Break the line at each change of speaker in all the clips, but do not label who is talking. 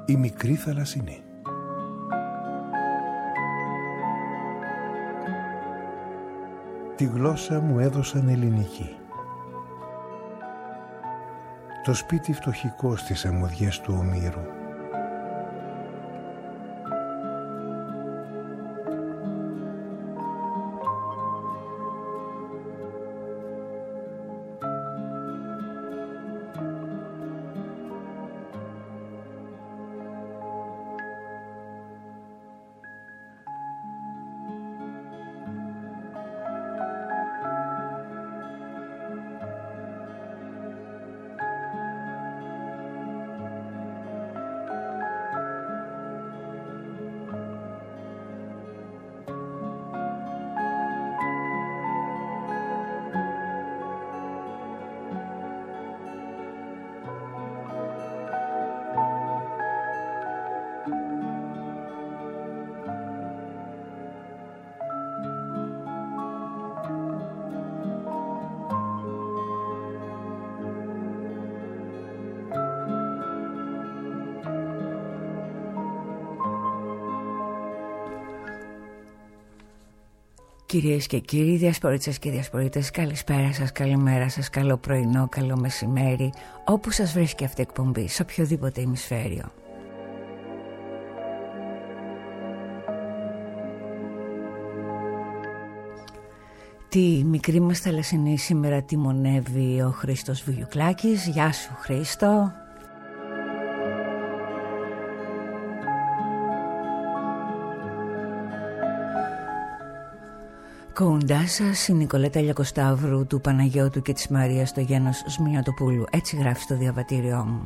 Η μικρή θαλασσινή. Τη γλώσσα μου έδωσαν ελληνική. Το σπίτι φτωχικό στις αμμοδιές του Ομήρου.
Κυρίες και κύριοι, διασπορίτες και διασπορίτες, καλησπέρα σας, καλημέρα σας, καλό πρωινό, καλό μεσημέρι, όπου σας βρίσκει αυτή η εκπομπή, σε οποιοδήποτε ημισφαίριο. Τη μικρή μας θαλασσινή σήμερα τιμονεύει ο Χρήστος Βουγιουκλάκης. Γεια σου Χρήστο. Κοντά σας η Νικολέτα Λιακοσταύρου, του Παναγιώτου και της Μαρίας στο γένος Σμιωτοπούλου. Έτσι γράφει στο διαβατήριό μου.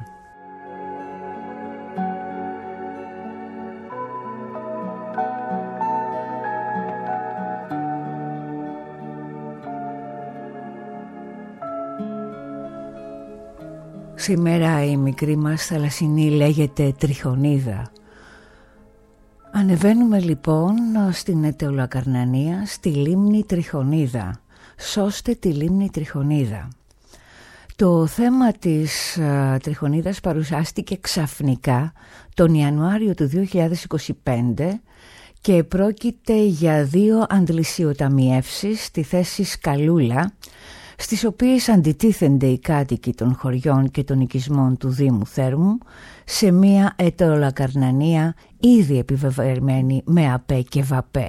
Σήμερα η μικρή μας θαλασσινή λέγεται Τριχονίδα. Ανεβαίνουμε λοιπόν στην Αιτωλοακαρνανία, στη λίμνη Τριχονίδα. Σώστε τη λίμνη Τριχονίδα. Το θέμα της Τριχονίδας παρουσιάστηκε ξαφνικά τον Ιανουάριο του 2025 και πρόκειται για 2 αντλησιοταμιεύσεις στη θέση Σκαλούλα, στις οποίες αντιτίθενται οι κάτοικοι των χωριών και των οικισμών του Δήμου Θέρμου σε μια Αιτωλοακαρνανία ήδη επιβεβαιωμένη με ΑΠΕ και ΒΑΠΕ.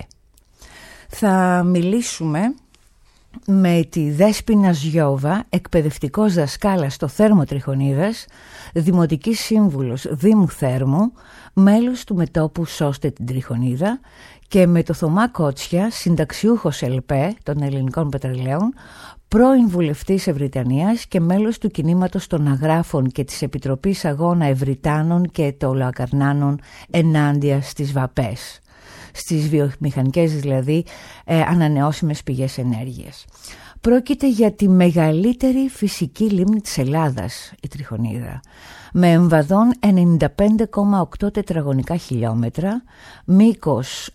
Θα μιλήσουμε με τη Δέσποινα Ζιώβα, εκπαιδευτικός δασκάλας στο Θέρμο Τριχονίδας, δημοτική σύμβουλος Δήμου Θέρμου, μέλος του μετώπου Σώστε την Τριχονίδα, και με το Θωμά Κότσια, συνταξιούχος ΕΛΠΕ των Ελληνικών Πετρελαίων, πρώην βουλευτής Ευρυτανίας και μέλος του κινήματος των Αγράφων και της Επιτροπής Αγώνα Ευρυτάνων και Αιτωλοακαρνάνων ενάντια στις ΒΑΠΕΣ, στις βιομηχανικές δηλαδή ανανεώσιμες πηγές ενέργειας. Πρόκειται για τη μεγαλύτερη φυσική λίμνη της Ελλάδας, η Τριχονίδα, με εμβαδόν 95,8 τετραγωνικά χιλιόμετρα, μήκος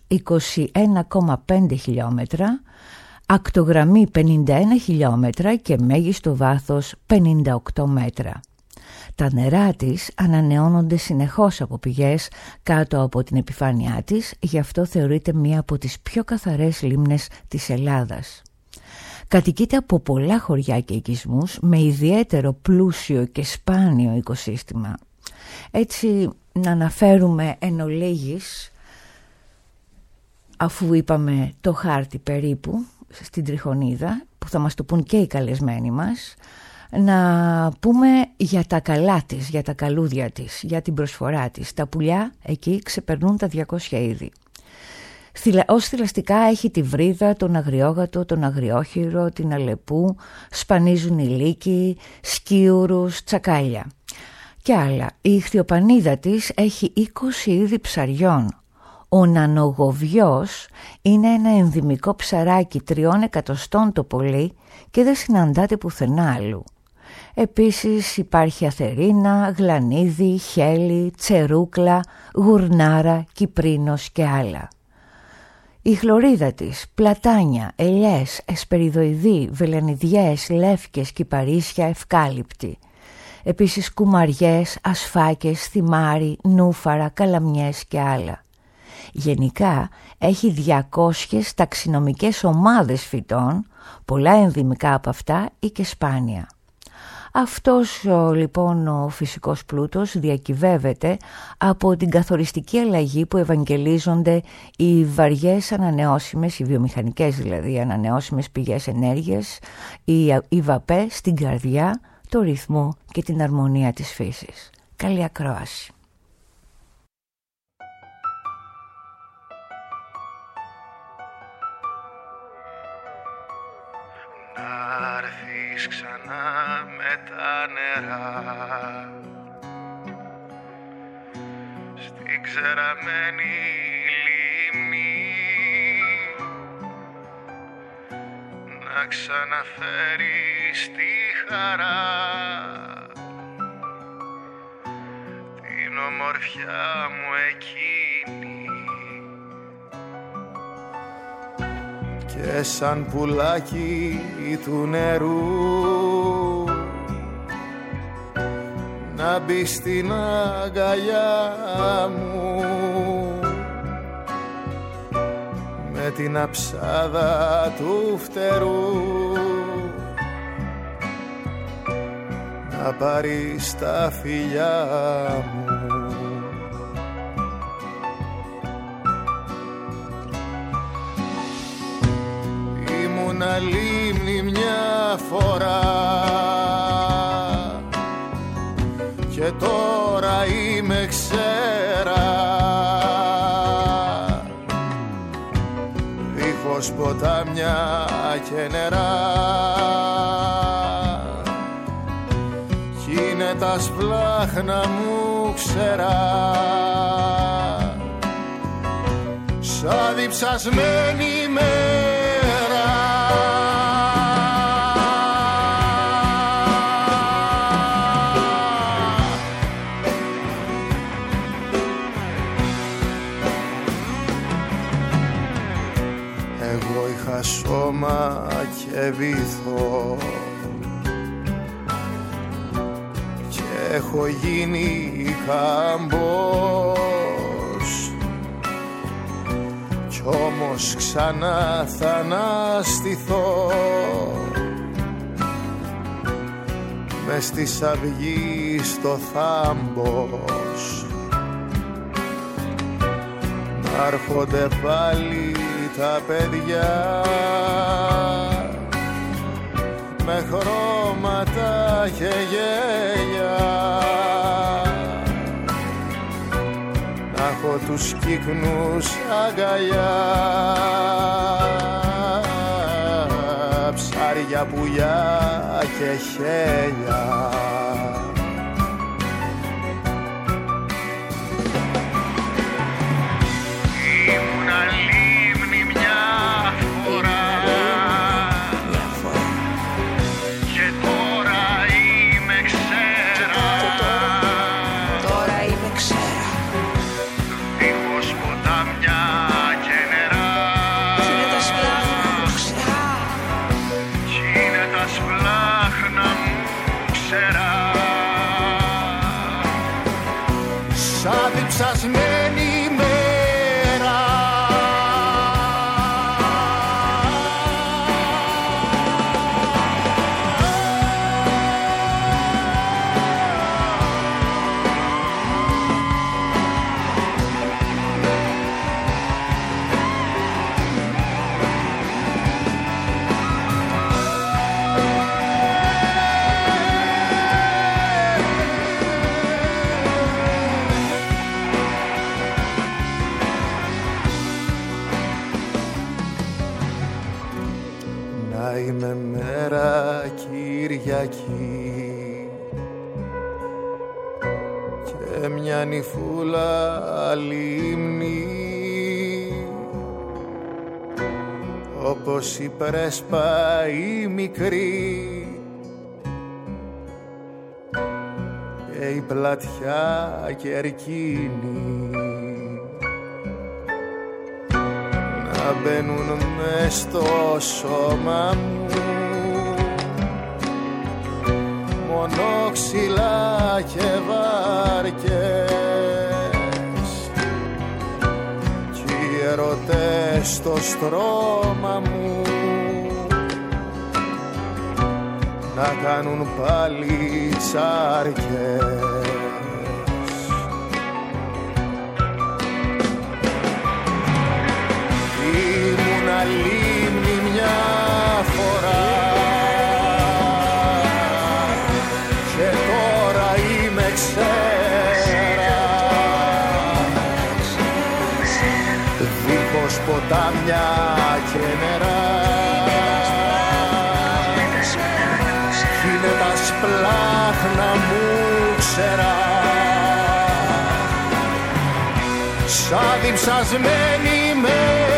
21,5 χιλιόμετρα, ακτογραμμή 51 χιλιόμετρα και μέγιστο βάθος 58 μέτρα. Τα νερά της ανανεώνονται συνεχώς από πηγές κάτω από την επιφάνειά της, γι' αυτό θεωρείται μία από τις πιο καθαρές λίμνες της Ελλάδας. Κατοικείται από πολλά χωριά και οικισμούς με ιδιαίτερο πλούσιο και σπάνιο οικοσύστημα. Έτσι να αναφέρουμε εν ολίγης, αφού είπαμε το χάρτη περίπου στην Τριχονίδα, που θα μας το πούν και οι καλεσμένοι μας, να πούμε για τα καλά της, για τα καλούδια της, για την προσφορά της. Τα πουλιά εκεί ξεπερνούν τα 200 είδη. Ως θηλαστικά έχει τη βρύδα, τον αγριόγατο, τον αγριόχειρο, την αλεπού, σπανίζουν οι λύκοι, σκίουρους, τσακάλια και άλλα. Η ιχθυοπανίδα της έχει 20 είδη ψαριών. Ο νανογοβιός είναι ένα ενδυμικό ψαράκι 3 εκατοστών το πολύ και δεν συναντάται πουθενά αλλού. Επίσης υπάρχει αθερίνα, γλανίδι, χέλι, τσερούκλα, γουρνάρα, κυπρίνος και άλλα. Η χλωρίδα της, πλατάνια, ελιές, εσπεριδοειδή, βελανιδιές, λεύκες, κυπαρίσια, ευκάλυπτη. Επίσης κουμαριές, ασφάκες, θυμάρι, νούφαρα, καλαμιές και άλλα. Γενικά έχει 200 ταξινομικές ομάδες φυτών, πολλά ενδυμικά από αυτά ή και σπάνια. Αυτός λοιπόν ο φυσικός πλούτος διακυβεύεται από την καθοριστική αλλαγή που ευαγγελίζονται οι βαριές ανανεώσιμες, οι βιομηχανικές δηλαδή ανανεώσιμες πηγές ενέργειας, οι ΒΑΠΕ στην καρδιά, το ρυθμό και την αρμονία της φύσης. Καλή ακρόαση.
Να έρθεις ξανά με τα νερά στην ξεραμένη λίμνη, να ξαναφέρεις τη χαρά, την ομορφιά μου εκείνη. Και σαν πουλάκι του νερού να μπει στην αγκαλιά μου με την αψάδα του φτερού, να πάρεις τα φιλιά μου. Ήμουνα λίμνη μια φορά και τώρα είμαι ξέρα, δίχως ποτάμια και νερά, κι είναι τα σπλάχνα μου ξερά, σαν διψασμένη μέρα. Εγώ είχα σώμα και βυθό και έχω γίνει καμπός, κι όμως ξανά θα αναστηθώ μες της αυγής το θάμπος, να έρχονται πάλι τα παιδιά με χρώματα και γέλια, να έχω τους κύκνους αγκαλιά, ψάρια, πουλιά και χέλια. Σαν διψασμένη μέρα. Είμαι μέρα Κυριακή και μια νυφούλα λίμνη, όπως η πρέσπα η μικρή και η πλατιά κερκίνη, να μπαίνουν μες στο σώμα μου μονόξυλα και βάρκες κι οι ερωτές στο στρώμα μου να κάνουν πάλι τσάρκες. Ήμουνα λίμνη μια φορά και τώρα είμαι ξέρα, δίχως ποτάμια και νερά κι είναι τα σπλάχνα μου ξερά σαν διψασμένη μέρα.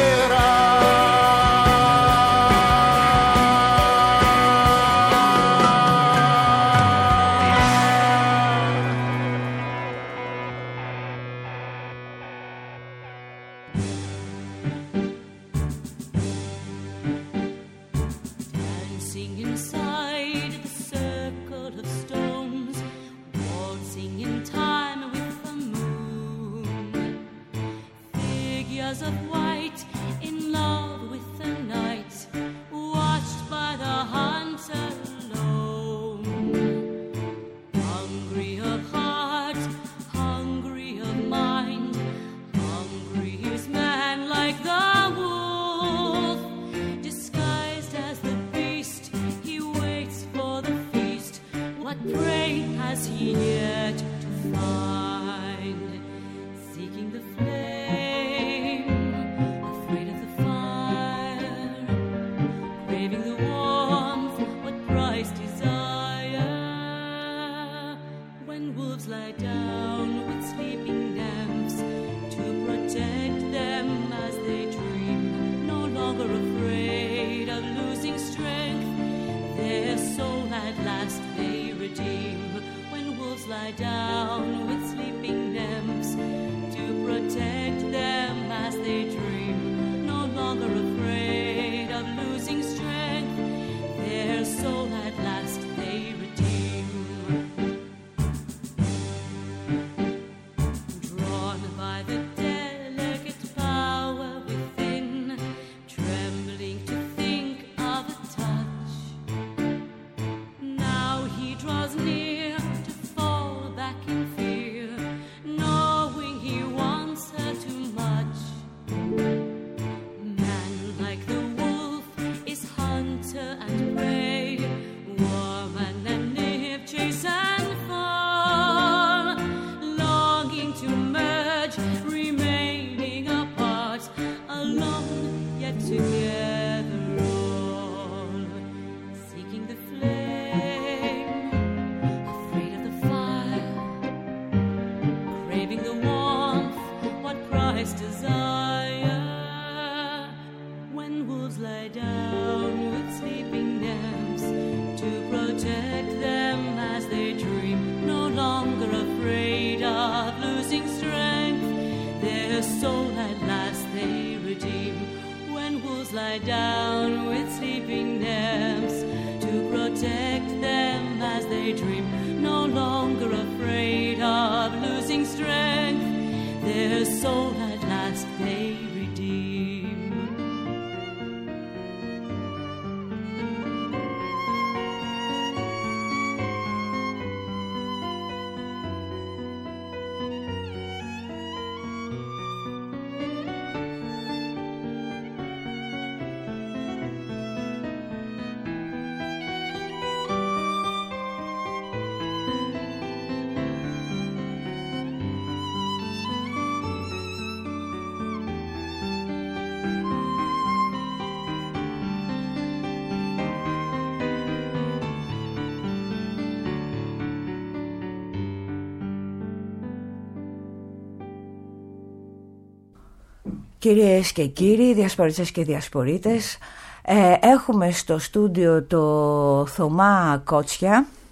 Κυρίες και κύριοι, διασπορίτες και διασπορίτες, έχουμε στο στούντιο το Θωμά Κότσια,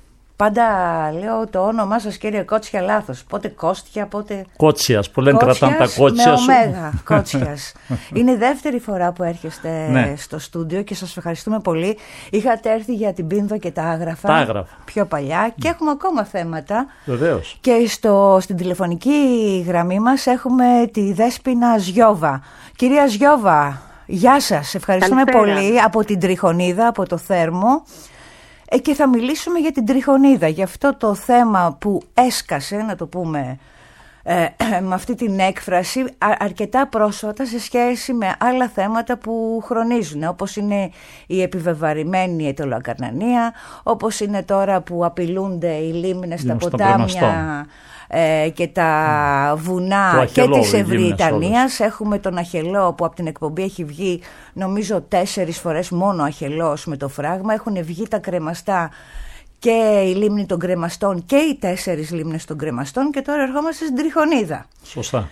Πάντα λέω το όνομά σας, κύριε Κότσια, λάθος. Πότε Κόστια, πότε...
Κότσιας, που λένε κρατάνε τα κότσια σου.
Με ωμέγα, Κότσιας. Είναι η δεύτερη φορά που έρχεστε στο στούντιο και σας ευχαριστούμε πολύ. Είχατε έρθει για την Πίνδο και τα Άγραφα. Πιο παλιά και έχουμε ακόμα θέματα.
Βεβαίως.
Και στην τηλεφωνική γραμμή μας έχουμε τη Δέσποινα Ζιώβα. Κυρία Ζιώβα, γεια σας. Ευχαριστούμε πολύ από την Τριχονίδα, από το Θέρμο. Και θα μιλήσουμε για την Τριχονίδα, για αυτό το θέμα που έσκασε, να το πούμε με αυτή την έκφραση, αρκετά πρόσφατα σε σχέση με άλλα θέματα που χρονίζουν, όπως είναι η επιβεβαρημένη αιτωλοακαρνανία, όπως είναι τώρα που απειλούνται οι λίμνες, τα ποτάμια και τα βουνά και της Ευρυτανίας. Έχουμε τον Αχελό που από την εκπομπή έχει βγει νομίζω 4 φορές μόνο Αχελός με το φράγμα. Έχουν βγει τα κρεμαστά και η λίμνη των κρεμαστών και οι 4 λίμνες των κρεμαστών και τώρα ερχόμαστε στην Τριχονίδα.
Σωστά.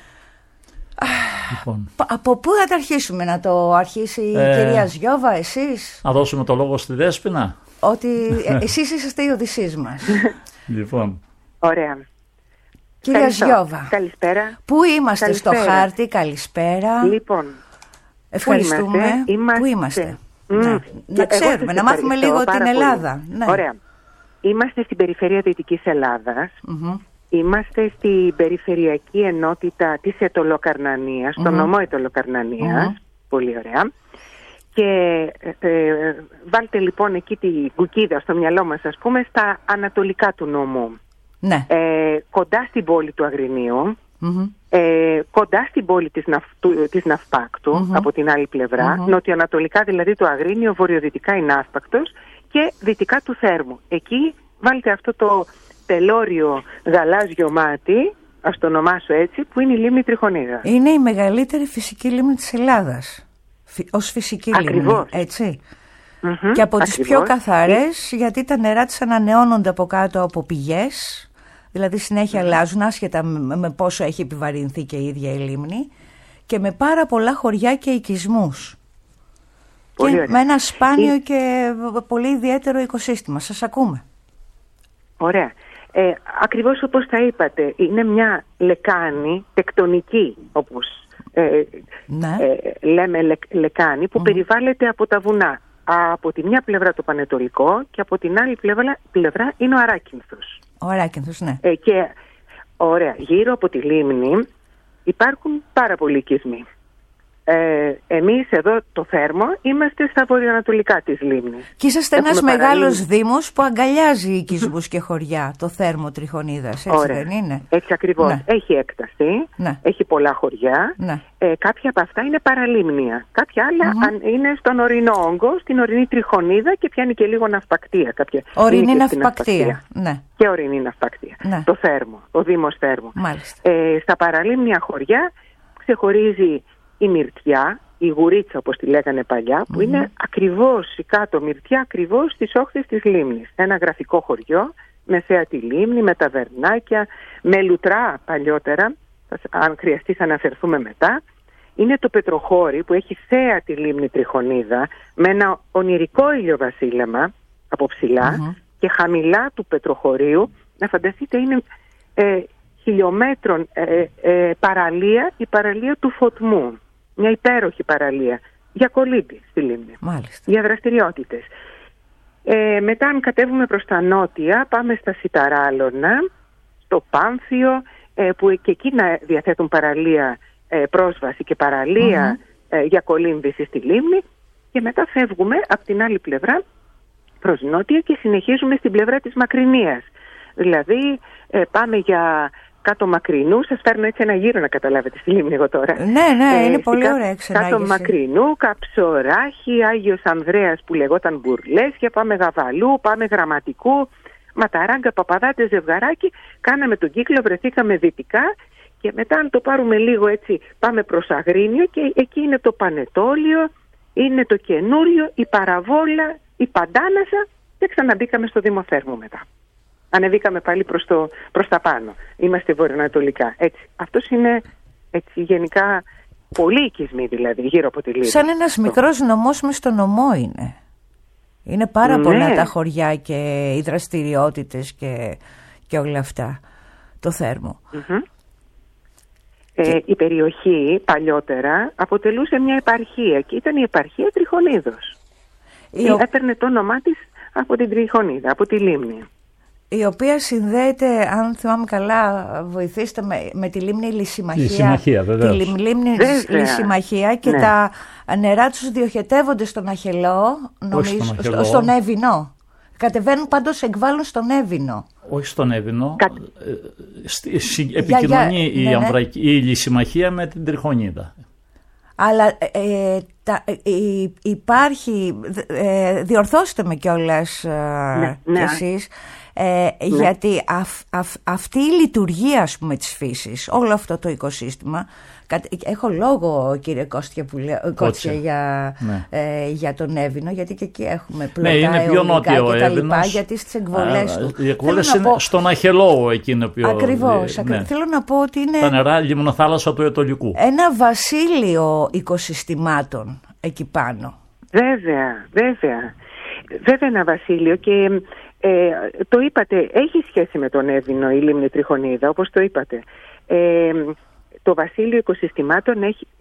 Λοιπόν.
Από πού θα τα αρχίσουμε, να το αρχίσει η κυρία Ζιώβα, εσείς?
Να δώσουμε το λόγο στη Δέσποινα.
Ότι εσείς είσαστε οι Οδυσσείς μας.
Λοιπόν.
Ωραία.
Κυρία Ζιώβα,
καλησπέρα.
Πού είμαστε στο χάρτη? Καλησπέρα.
Λοιπόν,
ευχαριστούμε. Πού είμαστε? Να ξέρουμε, να μάθουμε λίγο την Ελλάδα.
Ναι. Ωραία. Είμαστε στην περιφέρεια Δυτικής Ελλάδας. Είμαστε στην περιφερειακή ενότητα της Αιτωλοκαρνανίας, στον νομό Αιτωλοκαρνανίας. Πολύ ωραία. Και βάλτε λοιπόν εκεί την κουκίδα στο μυαλό μας, ας πούμε, στα ανατολικά του νομού.
Ναι.
Κοντά στην πόλη του Αγρινίου, κοντά στην πόλη της Ναυπάκτου, από την άλλη πλευρά, νοτιοανατολικά δηλαδή το Αγρίνιο, βορειοδυτικά η Ναύπακτος και δυτικά του Θέρμου. Εκεί βάλτε αυτό το τελώριο γαλάζιο μάτι, ας το ονομάσω έτσι, που είναι η λίμνη Τριχονίδα.
Είναι η μεγαλύτερη φυσική λίμνη της Ελλάδας, ως φυσική λίμνη, έτσι. Και από τις πιο καθαρές, γιατί τα νερά της ανανεώνονται από κάτω από πηγές, δηλαδή συνέχεια αλλάζουν, άσχετα με πόσο έχει επιβαρυνθεί και η ίδια η λίμνη, και με πάρα πολλά χωριά και οικισμούς. Και με ένα σπάνιο και πολύ ιδιαίτερο οικοσύστημα. Σας ακούμε.
Ωραία. Ακριβώς όπως τα είπατε, είναι μια λεκάνη τεκτονική, όπως λέμε λεκάνη, που περιβάλλεται από τα βουνά. Από τη μια πλευρά το Πανετολικό και από την άλλη πλευρά είναι ο Αράκυνθος.
Ο Αράκυνθος, ναι.
Και ωραία, γύρω από τη λίμνη υπάρχουν πάρα πολλοί οικισμοί. Εμείς εδώ το Θέρμο είμαστε στα βορειοανατολικά της λίμνης.
Και είσαστε ένας μεγάλος δήμος που αγκαλιάζει οικισμούς και χωριά, το Θέρμο Τριχονίδας, έτσι δεν είναι?
Έτσι ακριβώς. Ναι. Έχει έκταση, έχει πολλά χωριά.
Ναι.
Κάποια από αυτά είναι παραλίμνια. Κάποια άλλα είναι στον ορεινό όγκο, στην ορεινή Τριχονίδα και πιάνει και λίγο ναυπακτία.
Ορεινή ναυπακτία. Ναι.
Και ορεινή ναυπακτία. Ναι. Το Θέρμο, ο Δήμος Θέρμο. Στα παραλίμνια χωριά ξεχωρίζει η Μυρτιά, η Γουρίτσα όπως τη λέγανε παλιά, που είναι ακριβώς η κάτω Μυρτιά, ακριβώς στις όχθες της λίμνης. Ένα γραφικό χωριό με θέατη λίμνη, με ταβερνάκια, με λουτρά παλιότερα, αν χρειαστεί θα αναφερθούμε μετά. Είναι το Πετροχώρι που έχει θέατη λίμνη Τριχονίδα με ένα ονειρικό ηλιοβασίλεμα από ψηλά και χαμηλά του Πετροχωρίου, να φανταστείτε, είναι χιλιόμετρων παραλία, η παραλία του Φωτμού. Μια υπέροχη παραλία για κολύμπη στη λίμνη.
Μάλιστα.
Για δραστηριότητες. Μετά αν κατέβουμε προς τα νότια, πάμε στα Σιταράλωνα, στο Πάμφιο, που και εκεί διαθέτουν παραλία πρόσβαση και παραλία για κολύμβηση στη λίμνη, και μετά φεύγουμε από την άλλη πλευρά προς νότια και συνεχίζουμε στην πλευρά της Μακρινίας. Δηλαδή πάμε για κάτω Μακρινού, σας φέρνω έτσι ένα γύρο να καταλάβετε στη λίμνη εγώ τώρα.
Ναι, είναι πολύ ωραία εξενάγηση.
Κάτω Μακρινού, Καψοράχη, Άγιος Ανδρέας που λεγόταν Μπουρλέσια, πάμε Γαβαλού, πάμε Γραμματικού, Ματαράγκα, Παπαδάτες, Ζευγαράκι, κάναμε τον κύκλο, βρεθήκαμε δυτικά και μετά αν το πάρουμε λίγο έτσι πάμε προς Αγρίνιο και εκεί είναι το Πανετόλιο, είναι το Καινούριο, η Παραβόλα, η Παντάνασα και ξαναμπήκαμε στο Δήμο Θέρμου μετά. Ανεβήκαμε πάλι προς τα πάνω. Είμαστε βορειοανατολικά. Έτσι. Αυτός είναι έτσι, γενικά πολλοί οικισμοί δηλαδή γύρω από τη λίμνη.
Σαν ένας μικρός νομός μες στο νομό είναι. Είναι πάρα πολλά τα χωριά και οι δραστηριότητες και όλα αυτά, το Θέρμο.
Η περιοχή παλιότερα αποτελούσε μια επαρχία και ήταν η επαρχία Τριχονίδος. Έπαιρνε το όνομά της από την Τριχονίδα, από τη λίμνη.
Η οποία συνδέεται, αν θυμάμαι καλά, βοηθήστε με τη λίμνη Λυσιμαχία. Τη λίμνη Λυσιμαχία και τα νερά τους διοχετεύονται στον Αχελό, νομίζω, στον Εύινο. Κατεβαίνουν πάντως, εκβάλλουν στον Εύινο.
Όχι στον Εύινο. Επικοινωνεί η Λυσιμαχία με την Τριχονίδα.
Αλλά υπάρχει, διορθώστε με κιόλας κι εσείς, γιατί αυτή η λειτουργία, ας πούμε, της φύσης, όλο αυτό το οικοσύστημα, έχω λόγο, κύριε Κώστια, για τον Εύινο, γιατί και εκεί έχουμε πλωτά αιωλικά και τα λοιπά, γιατί στις εκβολές του.
Οι εκβολές είναι στον Αχελό εκείνο.
Ακριβώς. Θέλω να πω ότι είναι
τα νερά λιμνοθάλασσα του Ετωλικού.
Ένα βασίλειο οικοσυστημάτων εκεί πάνω.
Βέβαια ένα βασίλειο και το είπατε, έχει σχέση με τον Εύινο η λίμνη Τριχονίδα, όπως το είπατε. Το βασίλειο οικοσυστημάτων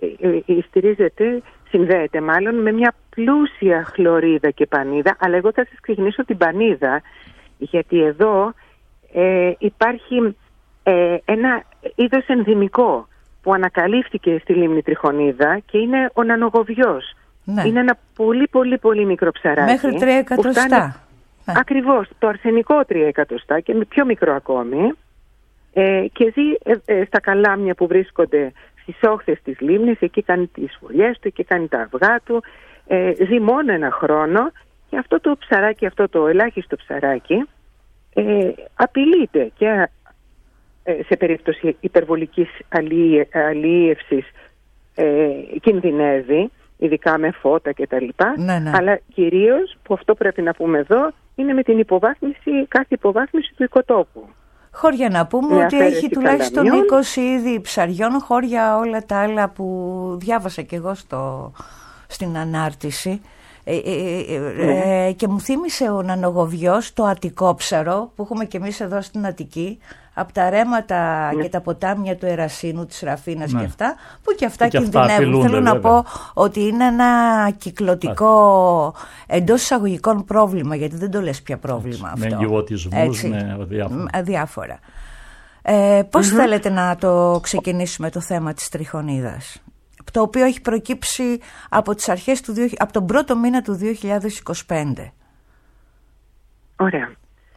συνδέεται μάλλον με μια πλούσια χλωρίδα και πανίδα, αλλά εγώ θα σας ξεκινήσω την πανίδα, γιατί εδώ υπάρχει ένα είδος ενδυμικό που ανακαλύφθηκε στη λίμνη Τριχονίδα και είναι ο νανογοβιός. Ναι. Είναι ένα πολύ μικρό ψαράκι.
Μέχρι 3 εκατοστά.
Ακριβώς, το αρσενικό 3 εκατοστά και πιο μικρό ακόμη. Και ζει στα καλάμια που βρίσκονται στις όχθες της λίμνης, εκεί κάνει τις φωλιές του, εκεί κάνει τα αυγά του, ζει μόνο 1 χρόνο και αυτό το ψαράκι, αυτό το ελάχιστο ψαράκι απειλείται και σε περίπτωση υπερβολικής αλίευσης κινδυνεύει, ειδικά με φώτα κτλ. Ναι. Αλλά κυρίως, που αυτό πρέπει να πούμε εδώ, είναι με την κάθε υποβάθμιση του οικοτόπου.
Χώρια να πούμε ότι έχει τουλάχιστον 20 είδη ψαριών, χώρια όλα τα άλλα που διάβασα και εγώ στην ανάρτηση. Και μου θύμισε ο νανογοβιός το αττικόψαρο που έχουμε και εμείς εδώ στην Αττική, από τα ρέματα και τα ποτάμια του Ερασίνου, της Ραφίνας και αυτά, που και αυτά κινδυνεύουν. Θέλω να πω ότι είναι ένα κυκλωτικό εντός εισαγωγικών πρόβλημα, γιατί δεν το λες πια πρόβλημα αυτό.
Με εγκυβωτισμούς, με
διάφορα. Πώς θέλετε να το ξεκινήσουμε το θέμα της Τριχονίδας, το οποίο έχει προκύψει από τις αρχές από τον πρώτο μήνα του 2025.
Ωραία.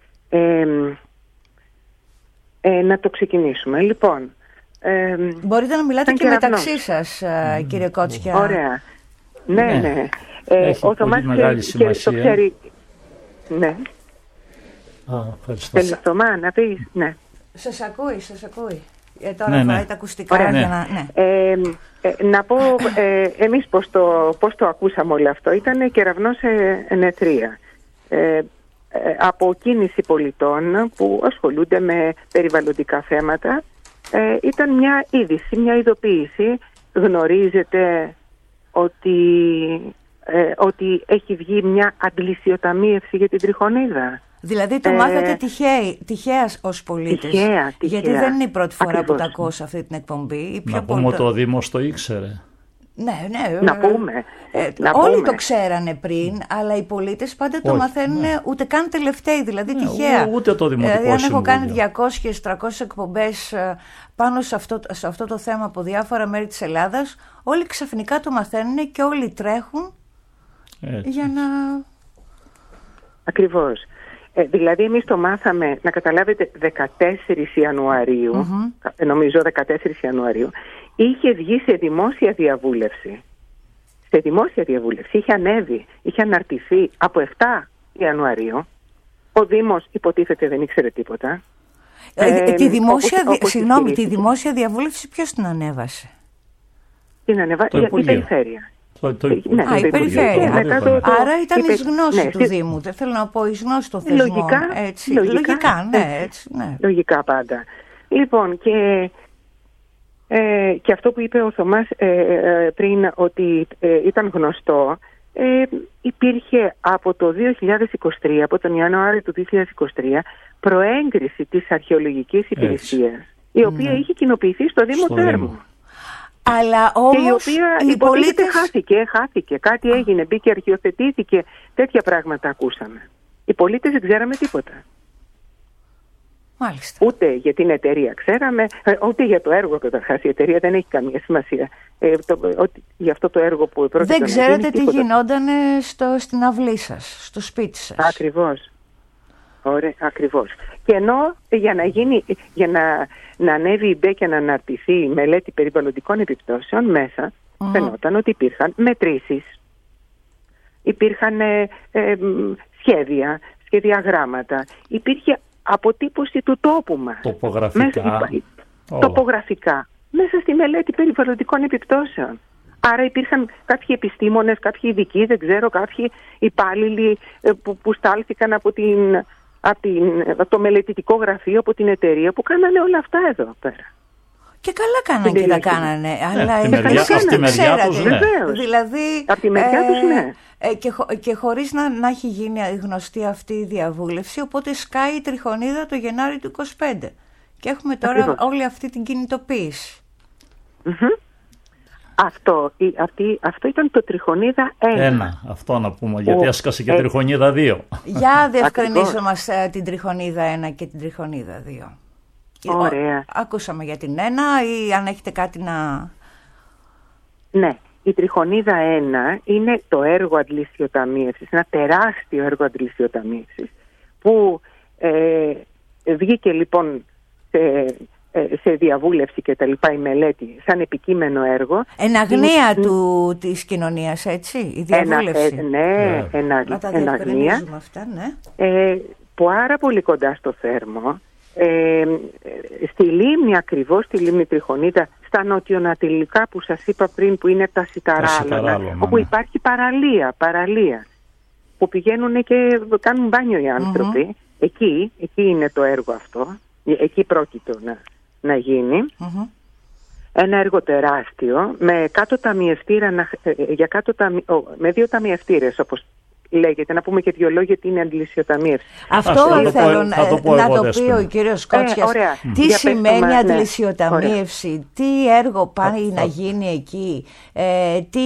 Να το ξεκινήσουμε. Λοιπόν,
μπορείτε να μιλάτε και μεταξύ σας, κύριε Κότσια.
Ωραία. Ναι.
Έχει πολύ μεγάλη σημασία.
Το ξέρει. Ναι.
Ευχαριστώ.
Θέλει Θωμά να πεις. Ναι.
Σας ακούει. Τώρα πάει τα ακουστικά.
Να πω εμείς πώς το ακούσαμε όλο αυτό. Ήταν κεραυνός ενετρία. Από κίνηση πολιτών που ασχολούνται με περιβαλλοντικά θέματα. Ήταν μια είδηση, μια ειδοποίηση. Γνωρίζετε ότι έχει βγει μια αντλησιοταμίευση για την Τριχονίδα.
Δηλαδή το μάθατε τυχαία ως πολίτες.
Τυχαία.
Γιατί δεν είναι η πρώτη φορά που τα ακούω σε αυτή την εκπομπή.
Να πούμε ότι ο Δήμος το ήξερε.
Ναι.
Να πούμε.
Όλοι το ξέρανε πριν, αλλά οι πολίτες πάντα το μαθαίνουν ούτε καν τελευταίοι, δηλαδή τυχαία.
Ούτε το Δημοτικό
Δηλαδή, αν έχω
Συμβούλιο.
κάνει 200-300 εκπομπές πάνω σε αυτό το θέμα από διάφορα μέρη της Ελλάδας, όλοι ξαφνικά το μαθαίνουν και όλοι τρέχουν για να...
Ακριβώς. Δηλαδή εμείς το μάθαμε, να καταλάβετε, 14 Ιανουαρίου, νομίζω 14 Ιανουαρίου, είχε βγει σε δημόσια διαβούλευση. Είχε ανέβει, είχε αναρτηθεί από 7 Ιανουαρίου. Ο Δήμος υποτίθεται δεν ήξερε τίποτα.
Τη δημόσια διαβούλευση ποιος την ανέβασε?
Την ανέβασε η Περιφέρεια.
Η Περιφέρεια. Άρα ήταν εις γνώση του Δήμου. Δεν θέλω να πω εις γνώση των θεσμών.
Λογικά πάντα. Λοιπόν, και αυτό που είπε ο Θωμάς πριν, ότι ήταν γνωστό, υπήρχε από το 2023, από τον Ιανουάριο του 2023, προέγκριση της αρχαιολογικής υπηρεσίας, η οποία είχε κοινοποιηθεί στο Δήμο Θέρμου.
Αλλά όμως
και η οποία υποτίθεται χάθηκε. Κάτι έγινε, μπήκε, αρχιοθετήθηκε, τέτοια πράγματα ακούσαμε. Οι πολίτες δεν ξέραμε τίποτα.
Μάλιστα.
Ούτε για την εταιρεία ξέραμε, ούτε για το έργο καταρχάς. Η εταιρεία δεν έχει καμία σημασία. Για αυτό το έργο που πρόκειται.
Δεν ξέρετε τι γινόταν στην αυλή σας, στο σπίτι σας.
Ακριβώς. Ωραία, ακριβώς. Και ενώ για να ανέβει η ΜΠΕ και να αναρτηθεί η μελέτη περιβαλλοντικών επιπτώσεων, μέσα φαινόταν ότι υπήρχαν μετρήσεις, υπήρχαν σχεδιαγράμματα, υπήρχε αποτύπωση του τόπου μας. Τοπογραφικά. Μέσα στη μελέτη περιβαλλοντικών επιπτώσεων. Άρα υπήρχαν κάποιοι επιστήμονες, κάποιοι ειδικοί, δεν ξέρω, κάποιοι υπάλληλοι που στάλθηκαν από το μελετητικό γραφείο, από την εταιρεία, που κάνανε όλα αυτά εδώ πέρα.
Και καλά κάνανε και τα κάνανε. Αλλά
από τη μεριά τους, ναι.
Δηλαδή,
από τη μεριά τους, ναι.
Και χωρίς να έχει γίνει γνωστή αυτή η διαβούλευση, οπότε σκάει η τριχονίδα το Γενάρη του 25. Και έχουμε τώρα όλη αυτή την κινητοποίηση.
Αυτό ήταν το τριχονίδα 1.
Αυτό να πούμε, γιατί έσκασε και τριχονίδα 2.
Για διευκρινίστε μας την τριχονίδα 1 και την τριχονίδα 2.
Ωραία.
Ακούσαμε για την 1 ή αν έχετε κάτι να...
Ναι, η τριχονίδα 1 είναι το έργο αντλησιοταμίευσης, ένα τεράστιο έργο αντλησιοταμίευσης που βγήκε λοιπόν σε διαβούλευση και τα λοιπά η μελέτη σαν επικείμενο έργο.
Εν αγνία της κοινωνίας, έτσι, η διαβούλευση.
Εν αγνία.
Αυτά, ναι.
Πάρα πολύ κοντά στο Θέρμο, στη λίμνη ακριβώς, στη λίμνη Τριχονίδα, στα νοτιοανατολικά που σας είπα πριν, που είναι τα Σιταράλωνα, όπου υπάρχει παραλία, που πηγαίνουν και κάνουν μπάνιο οι άνθρωποι. Εκεί είναι το έργο αυτό. Εκεί πρόκειται να γίνει. Ένα έργο τεράστιο με κάτω ταμιευτήρα, με 2 ταμιευτήρες, όπως λέγεται. Να πούμε και 2 λόγια τι είναι αντλησιοταμίευση.
Αυτό θέλω να το πει ο κύριος Κότσιας. Τι σημαίνει αντλησιοταμίευση, τι έργο πάει να γίνει εκεί, τι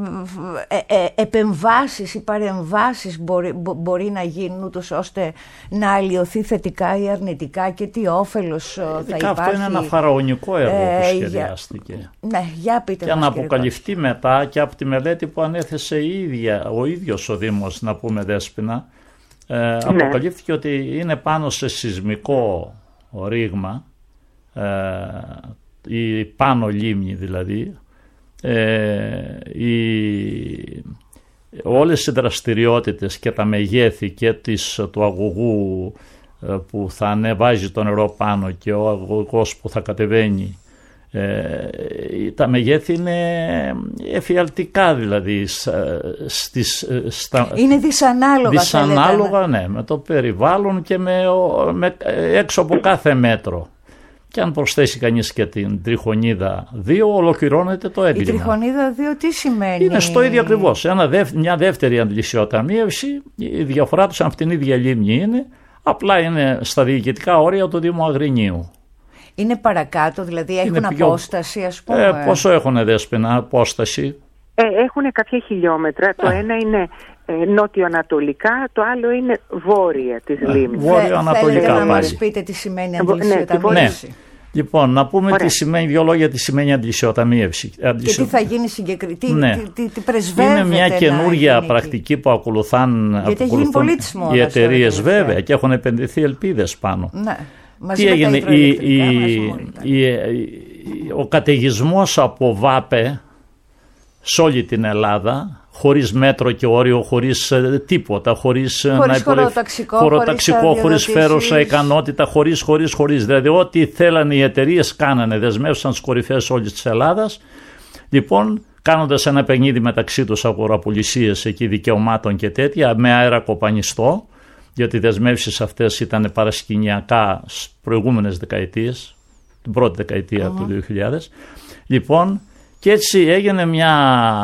επεμβάσεις ή παρεμβάσεις μπορεί να γίνουν ούτως ώστε να αλλοιωθεί θετικά ή αρνητικά και τι όφελος θα υπάρχει.
Αυτό είναι ένα φαραωνικό έργο που σχεδιάστηκε.
Ναι, για πείτε
και να αποκαλυφθεί μετά και από τη μελέτη που ανέθεσε ο ίδιος ο Δήμος, να πούμε, Δέσποινα, αποκαλύφθηκε ότι είναι πάνω σε σεισμικό ρήγμα, η πάνω λίμνη δηλαδή, όλες οι δραστηριότητες και τα μεγέθη και του αγωγού που θα ανεβάζει το νερό πάνω και ο αγωγός που θα κατεβαίνει, τα μεγέθη είναι εφιαλτικά, δηλαδή
είναι δυσανάλογα,
ναι, με το περιβάλλον και με έξω από κάθε μέτρο. Και αν προσθέσει κανείς και την τριχονίδα 2, ολοκληρώνεται το έγκλημα.
Η τριχονίδα 2 τι σημαίνει?
Είναι στο ίδιο ακριβώς. Μια δεύτερη αντλησιοταμίευση, η διαφορά τους από την ίδια λίμνη είναι, απλά είναι στα διοικητικά όρια του Δήμου Αγρινίου.
Είναι παρακάτω, δηλαδή έχουν απόσταση, ας πούμε.
Πόσο έχουν, Δέσποινα, απόσταση?
Έχουν κάποια χιλιόμετρα. Το ένα είναι νότιο-ανατολικά, το άλλο είναι βόρεια της λίμνης.
Βόρειο-ανατολικά.
Θέλετε να μας πείτε τι σημαίνει αντλησιοταμίευση?
Ναι. Λοιπόν, να πούμε τι σημαίνει, 2 λόγια τι σημαίνει αντλησιοταμίευση.
Και τι θα γίνει συγκεκριτή, τι πρεσβεύεται.
Είναι μια καινούργια πρακτική που ακολουθούν οι εταιρείες, βέβαια, και έχουν επενδυθεί ελπίδες πάνω.
Ναι.
Τι έγινε, ο καταιγισμός από ΒΑΠΕ σε όλη την Ελλάδα, χωρίς μέτρο και όριο, χωρίς τίποτα, χωρίς χωροταξικό, χωρίς φέρουσα ικανότητα, χωρίς. Δηλαδή ό,τι θέλανε οι εταιρείες κάνανε, δεσμεύσαν τις κορυφές όλης της Ελλάδας. Λοιπόν, κάνοντας ένα παιχνίδι μεταξύ τους, αγοραπολισίες εκεί δικαιωμάτων και τέτοια, με αέρα κοπανιστό, γιατί οι δεσμεύσεις αυτές ήταν παρασκηνιακά στις προηγούμενες δεκαετίες, την πρώτη δεκαετία του 2000. Λοιπόν, Και έτσι έγινε μια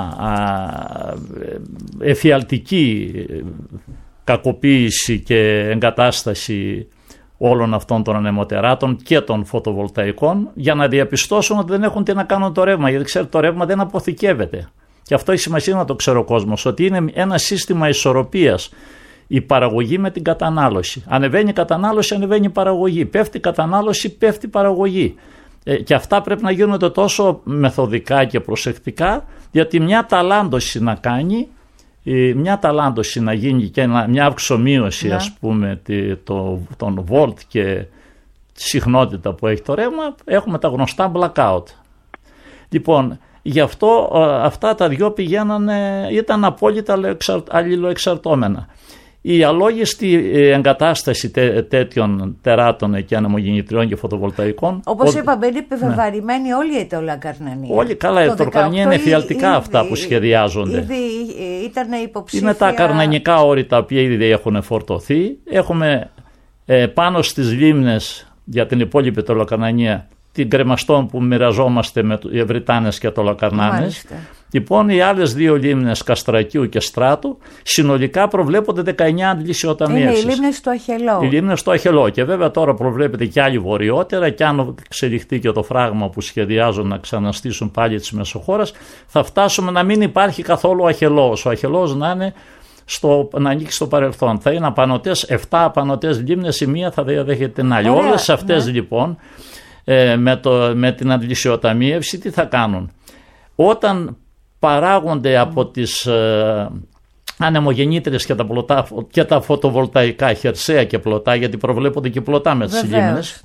εφιαλτική κακοποίηση και εγκατάσταση όλων αυτών των ανεμοτεράτων και των φωτοβολταϊκών, για να διαπιστώσουν ότι δεν έχουν τι να κάνουν το ρεύμα, γιατί ξέρετε, το ρεύμα δεν αποθηκεύεται. Και αυτό έχει σημασία να το ξέρει ο κόσμος, ότι είναι ένα σύστημα ισορροπίας η παραγωγή με την κατανάλωση. Ανεβαίνει η κατανάλωση, ανεβαίνει η παραγωγή. Πέφτει η κατανάλωση, πέφτει η παραγωγή. Και αυτά πρέπει να γίνονται τόσο μεθοδικά και προσεκτικά, γιατί μια ταλάντωση να κάνει, μια ταλάντωση να γίνει και μια αυξομοίωση, ας πούμε, των βολτ και τη συχνότητα που έχει το ρεύμα, έχουμε τα γνωστά blackout. Λοιπόν, γι' αυτό αυτά τα δυο ήταν απόλυτα αλληλοεξαρτώμενα. Η αλόγιστη εγκατάσταση τέτοιων τεράτων και ανεμογεννητριών και φωτοβολταϊκών.
Όπως είπαμε, είναι επιβεβαρημένη όλη η Αιτωλακαρνανία.
Όλοι καλά, η Αιτωλακαρνανία είναι εφιαλτικά αυτά που σχεδιάζονται.
Ήδη ήταν υποψήφια.
Είναι τα καρνανικά όρη τα οποία ήδη έχουν φορτωθεί. Έχουμε πάνω στις λίμνες για την υπόλοιπη Αιτωλακαρνανία την κρεμαστόν που μοιραζόμαστε με Ευρυτάνες και Αιτωλακαρνάνες. Λοιπόν, οι άλλες δύο λίμνες Καστρακίου και Στράτου συνολικά προβλέπονται 19 αντλησιοταμιεύσεις.
Είναι οι λίμνες του Αχελώου.
Οι λίμνες του Αχελώου. Και βέβαια τώρα προβλέπεται και άλλη βορειότερα, και αν εξελιχθεί και το φράγμα που σχεδιάζουν να ξαναστήσουν πάλι της Μεσοχώρας, θα φτάσουμε να μην υπάρχει καθόλου Αχελώος. Ο Αχελώος να ανήκει στο παρελθόν. Θα είναι απανωτές, 7 απανωτές λίμνες, η μία θα διαδέχεται την άλλη. Όλες αυτές λοιπόν με την αντλησιοταμίευση τι θα κάνουν? Όταν παράγονται από τις ανεμογεννήτριες και τα φωτοβολταϊκά, χερσαία και πλωτά, γιατί προβλέπονται και πλωτά με τις λίμνες,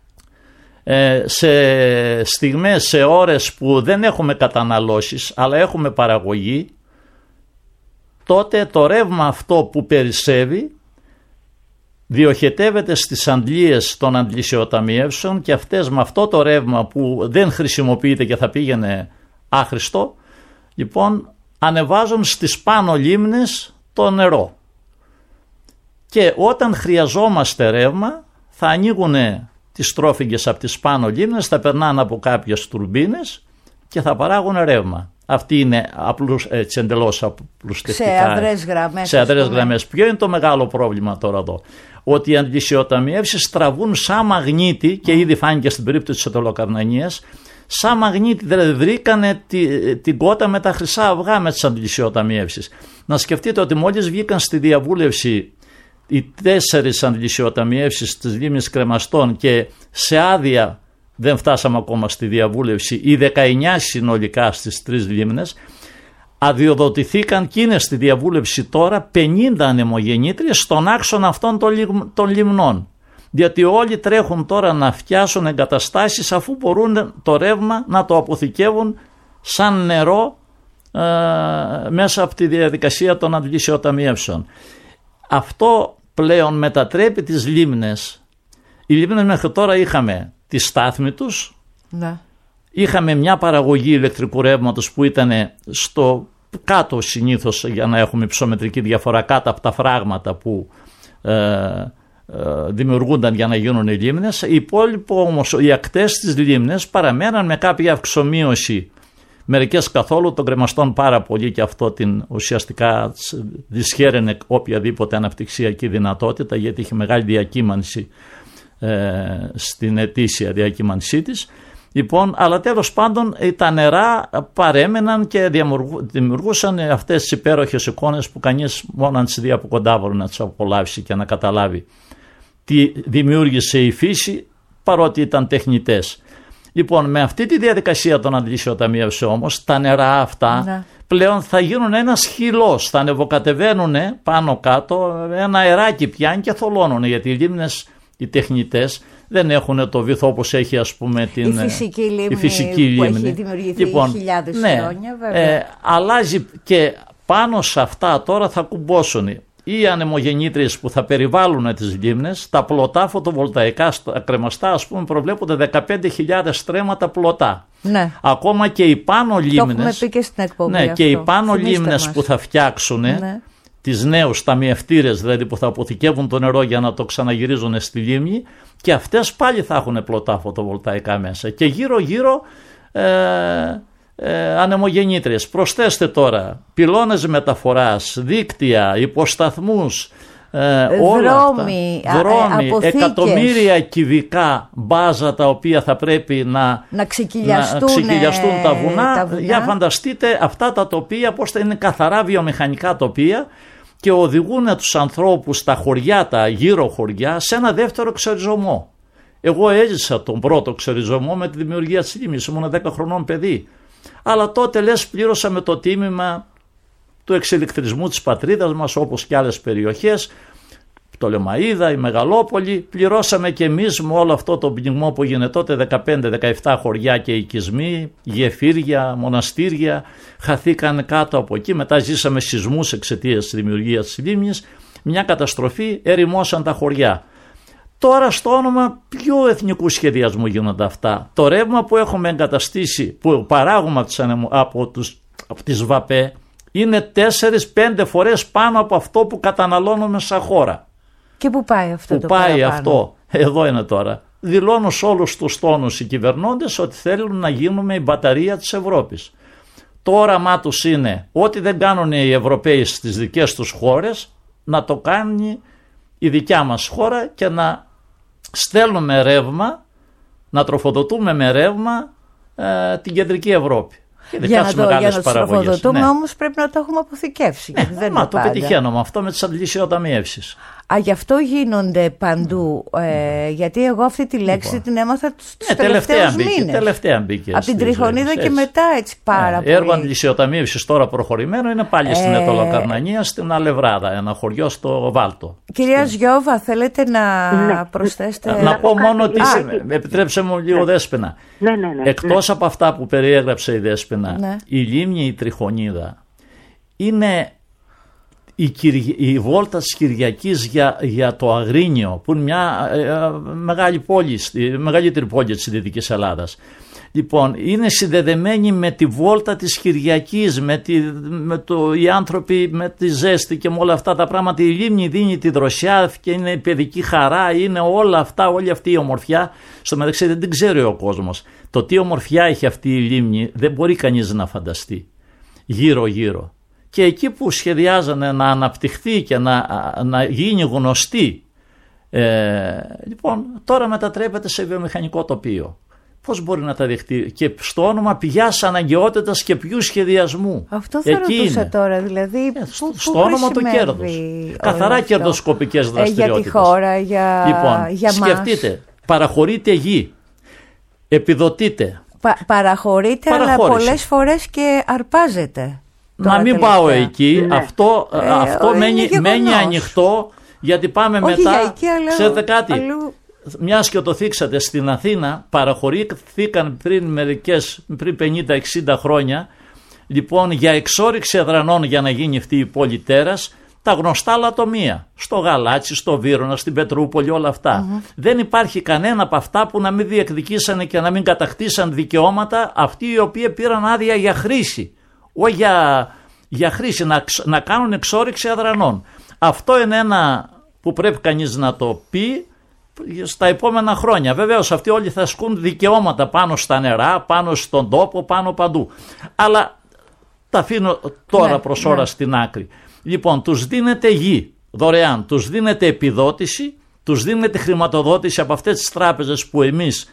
σε στιγμές, σε ώρες που δεν έχουμε καταναλώσεις αλλά έχουμε παραγωγή, τότε το ρεύμα αυτό που περισσεύει διοχετεύεται στις αντλίες των αντλησιοταμιεύσεων, και αυτές με αυτό το ρεύμα που δεν χρησιμοποιείται και θα πήγαινε άχρηστο, λοιπόν ανεβάζουν στις πάνω λίμνες το νερό. Και όταν χρειαζόμαστε ρεύμα θα ανοίγουν τις τρόφιγγες από τις πάνω λίμνες, θα περνάνε από κάποιες τουρμπίνες και θα παράγουν ρεύμα. Αυτή είναι έτσι εντελώς απλουστευτικά. Σε αδρές γραμμές. Ποιο είναι το μεγάλο πρόβλημα τώρα εδώ? Ότι οι αντλησιοταμιεύσεις τραβούν σαν μαγνήτη, και ήδη φάνηκε στην περίπτωση της Αιτωλακαρνανίας, σαν μαγνήτη, δηλαδή βρήκανε την κότα με τα χρυσά αυγά με τις αντλησιοταμιεύσεις. Να σκεφτείτε ότι μόλις βγήκαν στη διαβούλευση οι 4 αντλησιοταμιεύσεις της λίμνης Κρεμαστών, και σε άδεια δεν φτάσαμε ακόμα στη διαβούλευση, οι 19 συνολικά στις 3 λίμνες, αδειοδοτηθήκαν και είναι στη διαβούλευση τώρα 50 ανεμογεννήτριες στον άξονα αυτών των λιμνών. Γιατί όλοι τρέχουν τώρα να φτιάσουν εγκαταστάσεις, αφού μπορούν το ρεύμα να το αποθηκεύουν σαν νερό μέσα από τη διαδικασία των αντλησιοταμιεύσεων. Αυτό πλέον μετατρέπει τις λίμνες. Οι λίμνες μέχρι τώρα είχαμε τη στάθμη τους, είχαμε μια παραγωγή ηλεκτρικού ρεύματος που ήταν στο κάτω συνήθως, για να έχουμε υψομετρική διαφορά, κάτω από τα φράγματα που δημιουργούνταν για να γίνουν οι λίμνες. Οι υπόλοιποι όμως, οι ακτές της λίμνες παραμέναν με κάποια αυξομοίωση, μερικές καθόλου, των κρεμαστών πάρα πολύ, και αυτό ουσιαστικά δυσχέραινε οποιαδήποτε αναπτυξιακή δυνατότητα, γιατί είχε μεγάλη διακύμανση στην ετήσια διακύμανσή της. Λοιπόν, αλλά τέλος πάντων τα νερά παρέμεναν και δημιουργούσαν αυτές τις υπέροχες εικόνες που κανείς μόνο αν τις δει από κοντά μπορεί να τις απολαύσει και να καταλάβει τι δημιούργησε η φύση, παρότι ήταν τεχνητές. Λοιπόν, με αυτή τη διαδικασία των αντλησιοταμιεύσεων όμως, τα νερά αυτά πλέον θα γίνουν ένας χυλός, θα ανεβοκατεβαίνουν πάνω κάτω, ένα αεράκι πιάνει και θολώνουν, γιατί οι λίμνες, οι τεχνητές, δεν έχουν το βυθό όπως έχει, ας πούμε, η φυσική λίμνη
που έχει δημιουργηθεί χιλιάδες χρόνια, βέβαια.
Αλλάζει, και πάνω σε αυτά τώρα θα κουμπώσουν οι ανεμογεννήτριες που θα περιβάλλουν τις λίμνες, τα πλωτά φωτοβολταϊκά, στα κρεμαστά, ας πούμε, προβλέπονται 15.000 στρέμματα πλωτά.
Ναι.
Ακόμα και οι πάνω λίμνες,
το έχουμε πει και στην εκπομπή αυτό.
Και οι πάνω λίμνες που θα φτιάξουν, τις νέους ταμιευτήρες δηλαδή, που θα αποθηκεύουν το νερό για να το ξαναγυρίζουν στη λίμνη, και αυτές πάλι θα έχουν πλωτά φωτοβολταϊκά μέσα. Και γύρω γύρω ανεμογεννήτριες. Προσθέστε τώρα πυλώνες μεταφοράς, δίκτυα, υποσταθμούς,
δρόμοι,
εκατομμύρια κυβικά μπάζα τα οποία θα πρέπει να ξεκυλιαστούν τα βουνά. Για φανταστείτε αυτά τα τοπία πώς θα είναι καθαρά βιομηχανικά τοπία και οδηγούν τους ανθρώπους στα χωριά, τα γύρω χωριά, σε ένα δεύτερο εξοριζωμό. Εγώ έζησα τον πρώτο εξοριζωμό με τη δημιουργία της λίμνης, ήμουν 10 χρονών παιδί. Αλλά τότε λες πλήρωσαμε το τίμημα του εξηλεκτρισμού της πατρίδας μας, όπως και άλλες περιοχές, το Λεμαΐδα, η Μεγαλόπολη, πληρώσαμε και εμείς με όλο αυτό το πνιγμό που γίνεται τότε, 15-17 χωριά και οικισμοί, γεφύρια, μοναστήρια, χαθήκαν κάτω από εκεί, μετά ζήσαμε σεισμούς εξαιτίας της δημιουργίας της λίμνης, μια καταστροφή, ερημώσαν τα χωριά. Τώρα στο όνομα ποιου εθνικού σχεδιασμού γίνονται αυτά? Το ρεύμα που έχουμε εγκαταστήσει, που παράγουμε από τις ΒΑΠΕ, είναι 4-5 φορές πάνω από αυτό που καταναλώνουμε σαν χώρα.
Και πού πάει αυτό
που
το
πάει
παραπάνω?
Αυτό, εδώ είναι τώρα. Δηλώνουν σε όλους τους τόνους οι κυβερνώντες ότι θέλουν να γίνουμε η μπαταρία της Ευρώπης. Το όραμά τους είναι ό,τι δεν κάνουν οι Ευρωπαίοι στις δικές τους χώρες, να το κάνει η δικιά μας χώρα και να στέλνουμε ρεύμα, να τροφοδοτούμε με ρεύμα την κεντρική Ευρώπη.
Για να το τροφοδοτούμε όμως πρέπει να το έχουμε αποθηκεύσει.
Το πετυχαίνουμε αυτό με τις αντλησιοταμιεύσεις.
Γι' αυτό γίνονται παντού, γιατί εγώ αυτή τη λέξη την έμαθα τους τελευταίους μήνες.
Τελευταία μπήκε.
Από την Τριχονίδα και μετά έτσι πάρα πολύ.
Έργο αντλησιοταμίευσης τώρα προχωρημένο είναι πάλι στην Ετωλοκαρνανία, στην Αλευράδα, ένα χωριό στο Βάλτο.
Κυρία Ζιώβα, θέλετε να προσθέσετε?
Να πω μόνο ότι, επιτρέψτε μου λίγο Δέσποινα. Εκτός από αυτά που περιέγραψε η Δέσποινα, η λίμνη η Τριχονίδα είναι η βόλτα της Κυριακής για το Αγρίνιο, που είναι μια μεγάλη πόλη, μεγαλύτερη πόλη της Δυτικής Ελλάδας. Λοιπόν, είναι συνδεδεμένη με τη βόλτα της Κυριακής, οι άνθρωποι με τη ζέστη και με όλα αυτά τα πράγματα. Η λίμνη δίνει τη δροσιά και είναι η παιδική χαρά, είναι όλα αυτά, όλη αυτή η ομορφιά. Στο μεταξύ δεν την ξέρει ο κόσμος. Το τι ομορφιά έχει αυτή η λίμνη δεν μπορεί κανείς να φανταστεί. Γύρω-γύρω. Και εκεί που σχεδιάζανε να αναπτυχθεί και να γίνει γνωστή, λοιπόν, τώρα μετατρέπεται σε βιομηχανικό τοπίο. Πώς μπορεί να τα δεχτεί? Και στο όνομα ποιας αναγκαιότητας και ποιου σχεδιασμού?
Αυτό θα ρωτούσα τώρα, δηλαδή
στο όνομα του κέρδους. Καθαρά κερδοσκοπικές δραστηριότητες.
Για τη χώρα,
λοιπόν,
για
σκεφτείτε, παραχωρείτε γη, επιδοτείτε.
Παραχωρείτε, αλλά πολλές φορές και αρπάζετε.
Να μην πάω εκεί, αυτό μένει ανοιχτό, γιατί πάμε μετά, ξέρετε κάτι, μιας και το θίξατε, στην Αθήνα παραχωρήθηκαν πριν 50-60 χρόνια, λοιπόν, για εξόρυξη εδρανών για να γίνει αυτή η πόλη τέρας, τα γνωστά λατομεία, στο Γαλάτσι, στο Βύρωνα, στην Πετρούπολη, όλα αυτά. Δεν υπάρχει κανένα από αυτά που να μην διεκδικήσανε και να μην κατακτήσαν δικαιώματα αυτοί οι οποίοι πήραν άδεια για χρήση. Όχι για χρήση, να κάνουν εξόρυξη αδρανών. Αυτό είναι ένα που πρέπει κανείς να το πει στα επόμενα χρόνια. Βεβαίως αυτοί όλοι θα ασκούν δικαιώματα πάνω στα νερά, πάνω στον τόπο, πάνω παντού. Αλλά τα αφήνω τώρα προς ώρα στην άκρη. Λοιπόν, τους δίνεται γη δωρεάν, τους δίνεται επιδότηση, τους δίνεται χρηματοδότηση από αυτές τις τράπεζες που εμείς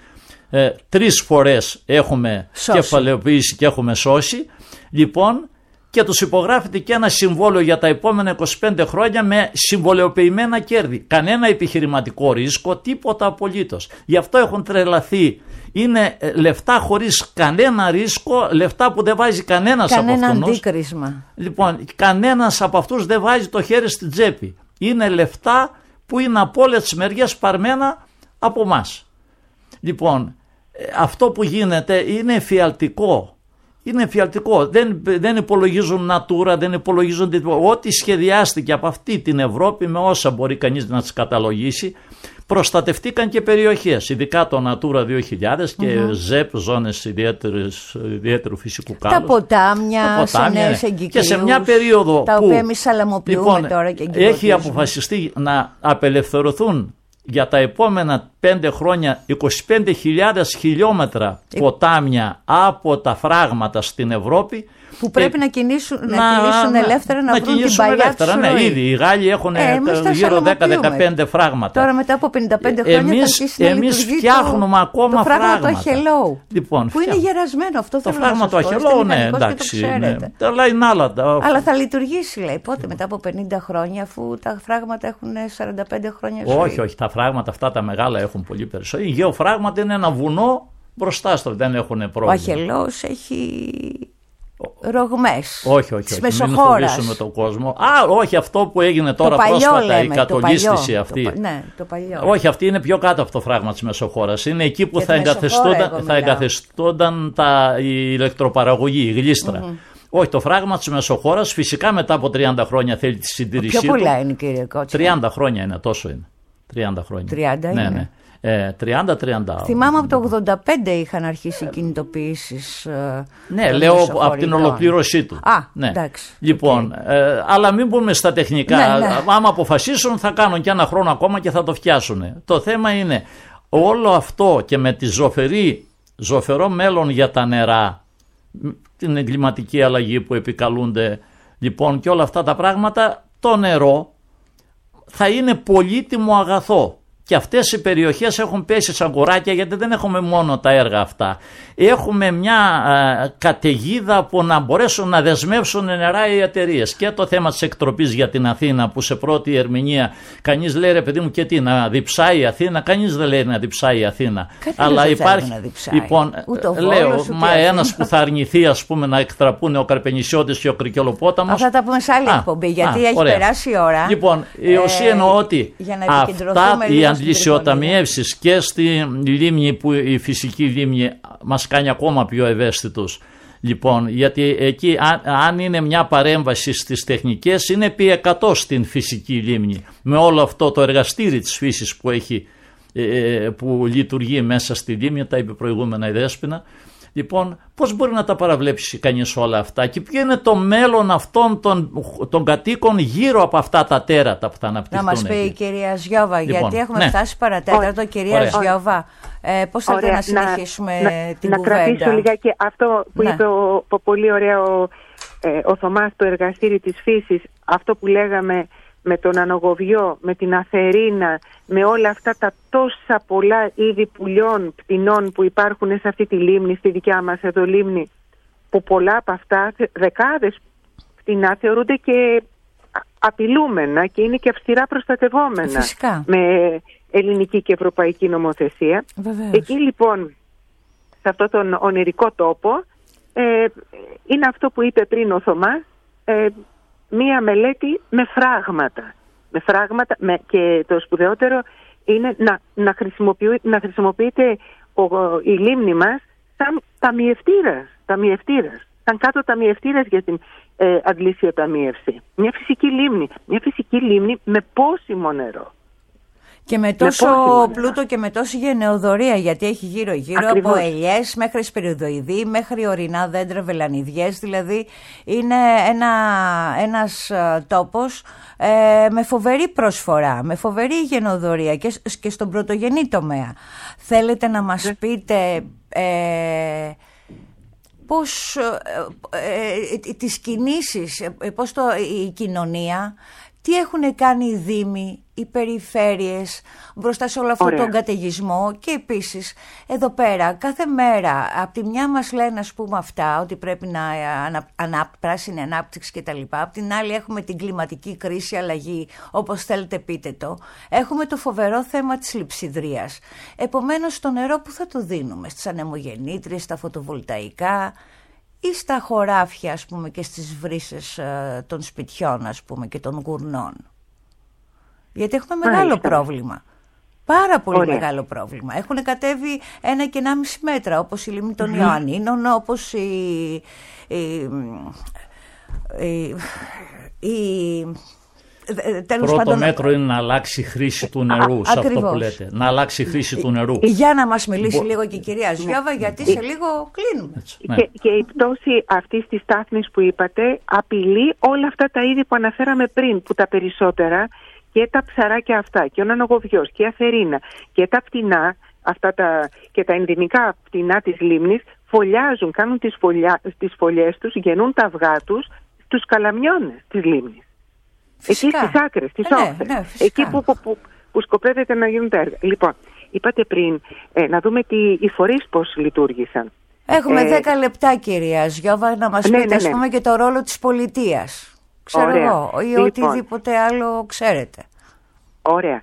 3 φορές έχουμε κεφαλαιοποιήσει και έχουμε σώσει. Λοιπόν, και τους υπογράφεται και ένα συμβόλαιο για τα επόμενα 25 χρόνια με συμβολαιοποιημένα κέρδη. Κανένα επιχειρηματικό ρίσκο, τίποτα απολύτως. Γι' αυτό έχουν τρελαθεί. Είναι λεφτά χωρίς κανένα ρίσκο, λεφτά που δεν βάζει κανένας από αυτούς.
Κανένα αντίκρισμα.
Λοιπόν, κανένας από αυτούς δεν βάζει το χέρι στην τσέπη. Είναι λεφτά που είναι από όλες τις μεριές παρμένα από εμάς. Λοιπόν, αυτό που γίνεται είναι εφιαλτικό. Είναι εφιαλτικό. Δεν υπολογίζουν natura, δεν υπολογίζουν τίποτα. Ό,τι σχεδιάστηκε από αυτή την Ευρώπη με όσα μπορεί κανείς να τις καταλογίσει, προστατευτήκαν και περιοχές, ειδικά το Natura 2000 και ΖΕΠ, ζώνες ιδιαίτερου φυσικού κάλους.
Τα ποτάμια, σε νέες εγκυκλίους,
και σε μια περίοδο
τα οποία εμείς σαλαμοποιούμε τώρα και εγκυμοσύνουμε.
Έχει αποφασιστεί να απελευθερωθούν για τα επόμενα 5 χρόνια 25.000 χιλιόμετρα ποτάμια από τα φράγματα στην Ευρώπη,
που πρέπει να κινήσουν ελεύθερα, να βρουν την παλιά τους ροή.
Ναι, ήδη οι Γάλλοι έχουν γύρω 10-15 φράγματα.
Τώρα μετά από 55 χρόνια θα αρχίσει να
εμείς φτιάχνουμε ακόμα φράγματα.
Το φράγμα του Αχελώου,
λοιπόν,
που είναι γερασμένο. Αυτό
το φράγμα του Αχελώου, ναι, εντάξει. Αλλά είναι άλλα.
Αλλά θα λειτουργήσει, λέει. Πότε, μετά από 50 χρόνια, αφού τα φράγματα έχουν 45 χρόνια ζωή?
Όχι, τα φράγματα αυτά τα μεγάλα έχουν πολύ περισσότερο. Οι γεωφράγματα είναι ένα βουνό μπροστά στο, δεν έχουν πρόβλημα.
Ο Αχελώος έχει ρογμές.
Όχι, μην φοβήσουμε τον κόσμο. Όχι, αυτό που έγινε τώρα πρόσφατα, η κατολίσθηση αυτή.
Το παλιό.
Όχι, αυτή είναι πιο κάτω από το φράγμα της Μεσοχώρας. Είναι εκεί που θα εγκαθιστούνταν η ηλεκτροπαραγωγή, η γλίστρα. Όχι, το φράγμα της Μεσοχώρας φυσικά μετά από 30 χρόνια θέλει τη συντήρησή του.
Πιο πολλά είναι, κύριε Κότσα.
30 χρόνια είναι, τόσο είναι. 30 χρόνια.
30 είναι.
Ναι. 30-30.
Θυμάμαι από το 85 είχαν αρχίσει οι κινητοποιήσεις.
Ναι, λέω από την ολοκλήρωσή του.
Ναι. Εντάξει.
Λοιπόν, αλλά μην μπούμε στα τεχνικά. Ναι. Άμα αποφασίσουν θα κάνουν και ένα χρόνο ακόμα και θα το φτιάσουν. Το θέμα είναι όλο αυτό και με τη ζωφερό μέλλον για τα νερά, την εγκληματική αλλαγή που επικαλούνται, λοιπόν, και όλα αυτά τα πράγματα, το νερό θα είναι πολύτιμο αγαθό. Και αυτές οι περιοχές έχουν πέσει σαν κοράκια, γιατί δεν έχουμε μόνο τα έργα αυτά. Έχουμε μια καταιγίδα που να μπορέσουν να δεσμεύσουν νερά οι εταιρείες. Και το θέμα της εκτροπής για την Αθήνα, που σε πρώτη ερμηνεία κανείς λέει, ρε παιδί μου, και τι, να διψάει η Αθήνα? Κανείς δεν λέει να διψάει η Αθήνα. Αλλά υπάρχει, λοιπόν, λέω, ένας που θα αρνηθεί, ας πούμε, να εκτραπούν ο Καρπενησιώτης και ο Κρικελοπόταμος.
Αυτά τα πούμε σε άλλη εκπομπή, γιατί έχει περάσει η ώρα.
Λοιπόν, η ουσία είναι ότι αυτά οι αντλησιοταμιεύσεις και στη λίμνη, που η φυσική λίμνη μας κάνει ακόμα πιο ευαίσθητους. Λοιπόν, γιατί εκεί αν είναι μια παρέμβαση στις τεχνικές, είναι επί 100 στην φυσική λίμνη, με όλο αυτό το εργαστήρι της φύσης που έχει, που λειτουργεί μέσα στη λίμνη, τα είπε προηγούμενα η Δέσποινα. Λοιπόν, πώς μπορεί να τα παραβλέψει κανείς όλα αυτά και ποιο είναι το μέλλον αυτών των κατοίκων γύρω από αυτά τα τέρατα που θα αναπτυχθούν?
Να μας πει η κυρία Ζιώβα, γιατί έχουμε φτάσει παρατέταρτο. Κυρία Ζιώβα, πώς θέλετε να συνεχίσουμε την κουβέντα?
Να κρατήσω λιγάκι αυτό που είπε πολύ ωραία ο Θωμάς, το εργαστήρι της φύσης, αυτό που λέγαμε με τον ανογοβιό, με την αθερίνα, με όλα αυτά τα τόσα πολλά είδη πουλιών, πτηνών που υπάρχουν σε αυτή τη λίμνη, στη δικιά μας εδώ λίμνη, που πολλά από αυτά, δεκάδες πτηνά, θεωρούνται και απειλούμενα και είναι και αυστηρά προστατευόμενα.
Φυσικά.
Με ελληνική και ευρωπαϊκή νομοθεσία.
Βεβαίως.
Εκεί λοιπόν, σε αυτόν τον ονειρικό τόπο, είναι αυτό που είπε πριν ο Θωμάς, μία μελέτη με φράγματα. Και το σπουδαιότερο είναι να χρησιμοποιείται η λίμνη μας σαν ταμιευτήρας, σαν κάτω ταμιευτήρας για την αντλησιοταμίευση. Μια φυσική λίμνη με πόσιμο νερό.
Και με τόσο πλούτο και με τόση γενεοδορία, γιατί έχει γύρω-γύρω από ελιές μέχρι σπυριδοειδή, μέχρι ορεινά δέντρα, βελανιδιές. Δηλαδή είναι ένας τόπος με φοβερή προσφορά, με φοβερή γενεοδορία και στον πρωτογενή τομέα. Θέλετε να μας πείτε πώς τις κινήσεις, πώς η κοινωνία, τι έχουν κάνει οι δήμοι, οι περιφέρειες μπροστά σε όλο αυτόν τον καταιγισμό? Και επίσης εδώ πέρα κάθε μέρα από τη μια μας λένε, ας πούμε, αυτά ότι πρέπει να πράσινη ανάπτυξη και τα λοιπά, από την άλλη έχουμε την κλιματική κρίση, αλλαγή, όπως θέλετε πείτε το, έχουμε το φοβερό θέμα της λειψιδρίας. Επομένως το νερό που θα το δίνουμε? Στις ανεμογεννήτριες, στα φωτοβολταϊκά ή στα χωράφια, ας πούμε, και στις βρύσες των σπιτιών, ας πούμε, και των γουρνών? Γιατί έχουμε μεγάλο πρόβλημα. Πάρα πολύ μεγάλο πρόβλημα. Έχουν κατέβει 1 και 1,5 μέτρα, όπως η λίμνη των Ιωαννίνων, όπως
Πρώτο μέτρο είναι να αλλάξει η χρήση του νερού, σε αυτό που λέτε. Να αλλάξει η χρήση του νερού.
Για να μας μιλήσει λίγο και η κυρία Ζιώβα, γιατί σε λίγο κλείνουμε.
Έτσι, ναι. Και η πτώση αυτής της στάθμης που είπατε απειλεί όλα αυτά τα είδη που αναφέραμε πριν, που τα περισσότερα και τα ψαράκια αυτά και ο νανογοβιός και η αφαιρίνα και τα πτηνά, και τα ενδυμικά πτηνά της λίμνης φωλιάζουν, κάνουν τις φωλιές τους, γεννούν τα αυγά τους στους καλαμιώνες της λίμνης. Φυσικά. Εκεί στις άκρες, στις όχθες, εκεί που σκοπεύετε να γίνουν τα έργα. Λοιπόν, είπατε πριν να δούμε οι φορείς πώς λειτουργήσαν.
Έχουμε 10 λεπτά, κυρία Ζιώβα, να μας πείτε ας πούμε και το ρόλο της πολιτείας. Ξέρω εγώ, ή οτιδήποτε άλλο ξέρετε.
Ωραία.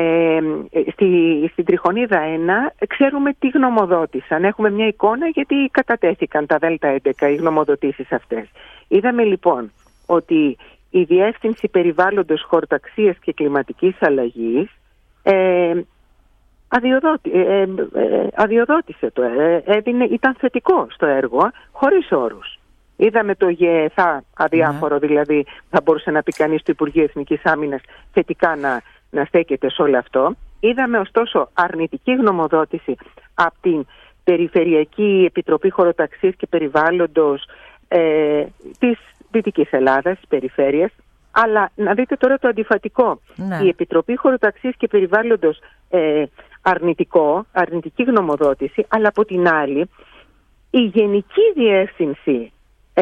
Στην Τριχονίδα 1 ξέρουμε τι γνωμοδότησαν. Έχουμε μια εικόνα γιατί κατατέθηκαν τα ΔΕΛΤΑ 11, οι γνωμοδοτήσεις αυτές. Είδαμε λοιπόν ότι η Διεύθυνση Περιβάλλοντος, Χωροταξίας και Κλιματικής Αλλαγής αδειοδότησε ήταν θετικό στο έργο, χωρίς όρους. Είδαμε το ΓΕΘΑ αδιάφορο, δηλαδή θα μπορούσε να πει κανείς το Υπουργείο Εθνικής Άμυνας θετικά να στέκεται σε όλο αυτό. Είδαμε ωστόσο αρνητική γνωμοδότηση από την Περιφερειακή Επιτροπή Χωροταξίας και Περιβάλλοντος της Δυτικής Ελλάδας, της περιφέρειας. Αλλά να δείτε τώρα το αντιφατικό. Η Επιτροπή Χωροταξίας και Περιβάλλοντος αρνητική γνωμοδότηση, αλλά από την άλλη η Γενική Διεύθυνση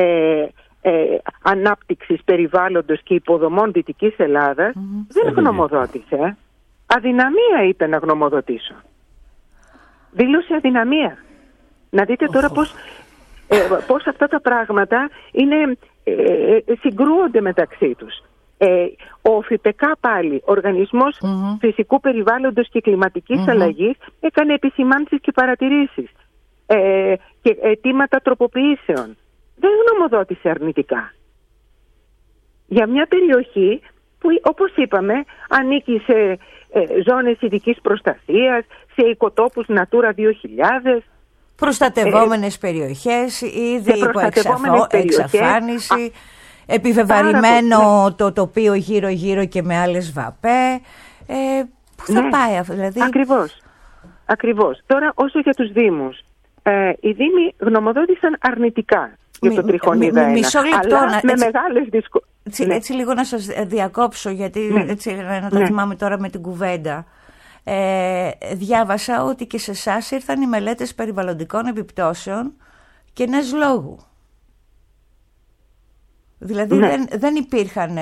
Ανάπτυξης Περιβάλλοντος και Υποδομών Δυτικής Ελλάδας δεν γνωμοδότησε. Αδυναμία είπε να γνωμοδοτήσω. Δήλωσε αδυναμία. Να δείτε τώρα πώς αυτά τα πράγματα συγκρούονται μεταξύ τους. Ο ΦΠΚ πάλι, Οργανισμός Φυσικού Περιβάλλοντος και Κλιματικής Αλλαγής, έκανε επισημάνσεις και παρατηρήσεις και αιτήματα τροποποιήσεων. Δεν γνωμοδότησε αρνητικά. Για μια περιοχή που, όπως είπαμε, ανήκει σε ζώνες ειδικής προστασίας, σε οικοτόπους Natura 2000,
προστατευόμενες περιοχές, ήδη υπό εξαφάνιση, επιβεβαρημένο το τοπίο γύρω-γύρω και με άλλες ΒΑΠΕ. Πού θα πάει αυτό, δηλαδή?
Ακριβώς. Τώρα, όσο για τους Δήμους, οι Δήμοι γνωμοδότησαν αρνητικά για το Τριχονίδα 1.
Μισό λεπτό,
αλλά με μεγάλες δυσκολίες.
Έτσι λίγο να σας διακόψω, γιατί έτσι να τα θυμάμαι τώρα με την κουβέντα. Διάβασα ότι και σε εσάς ήρθαν οι μελέτες περιβαλλοντικών επιπτώσεων και νες λόγου. Δηλαδή δεν υπήρχαν,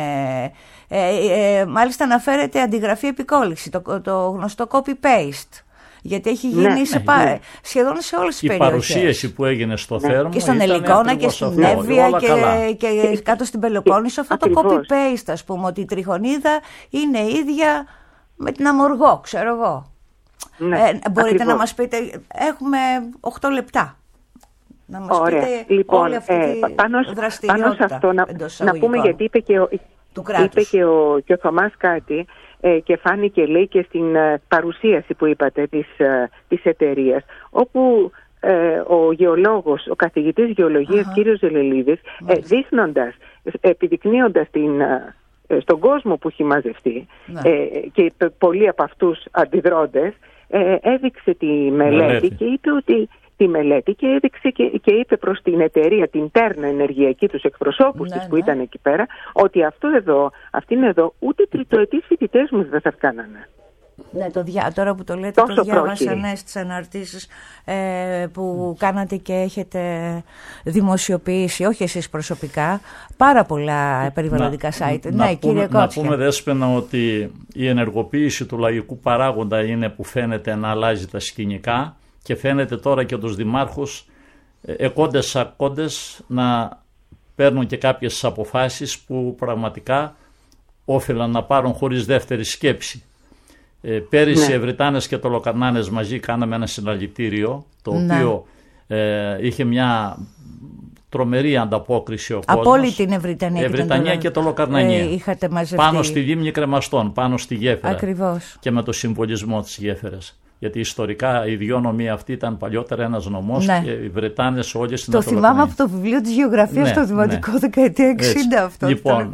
μάλιστα αναφέρεται αντιγραφή επικόλληση, το γνωστό copy-paste. Γιατί έχει γίνει σχεδόν σε όλες τις περιοχές.
Η παρουσίαση που έγινε στο Θέρμο
και στον Ελικόνα και στην Εύβοια και κάτω στην Πελοπόννησο. Αυτό το copy-paste, ας πούμε, ότι η Τριχονίδα είναι ίδια με την Αμοργό, ξέρω εγώ. Μπορείτε να μας πείτε, έχουμε 8 λεπτά. Να μας πείτε όλη αυτή τη δραστηριότητα.
Πάνω σε αυτό να πούμε, γιατί είπε και ο Θωμάς κάτι και φάνηκε, λέει, και στην παρουσίαση που είπατε της εταιρείας, όπου ο γεωλόγος, ο καθηγητής γεωλογίας κύριος Ζελελίδης, επιδεικνύοντας στον κόσμο που έχει μαζευτεί και πολλοί από αυτούς αντιδρώντες, έδειξε τη μελέτη και είπε ότι έδειξε και είπε προς την εταιρεία, την Τέρνα Ενεργειακή, τους εκπροσώπους της που ήταν εκεί πέρα, ότι αυτήν εδώ ούτε τριτοετής φοιτητές μου δεν θα κάνανε.
Ναι, τώρα που το λέτε, το διάβασα στις αναρτήσεις που κάνατε και έχετε δημοσιοποιήσει, όχι εσείς προσωπικά, πάρα πολλά περιβαλλοντικά site.
Να πούμε, Δέσποινα, ότι η ενεργοποίηση του λαϊκού παράγοντα είναι που φαίνεται να αλλάζει τα σκηνικά και φαίνεται τώρα και τους δημάρχους εκόντες να παίρνουν και κάποιες αποφάσεις που πραγματικά όφελαν να πάρουν χωρίς δεύτερη σκέψη. Πέρυσι οι Βρυτάνες και το Λοκαρνάνες μαζί κάναμε ένα συλλαλητήριο, το οποίο είχε μια τρομερή ανταπόκριση ο κόσμος.
Από όλη την
Ευρυτανία και το Λοκαρνανία.
Είχατε μαζευτεί.
Πάνω στη Λίμνη Κρεμαστών, πάνω στη γέφυρα.
Ακριβώς.
Και με το συμβολισμό της γέφυρας. Γιατί ιστορικά οι δυο νομοί αυτοί ήταν παλιότερα ένας νομός και οι Βρετάνες όλες στην
Ανατολοκρανία. Το θυμάμαι από το βιβλίο της γεωγραφίας στο δημοτικό δεκαετία 60 αυτό.
Λοιπόν,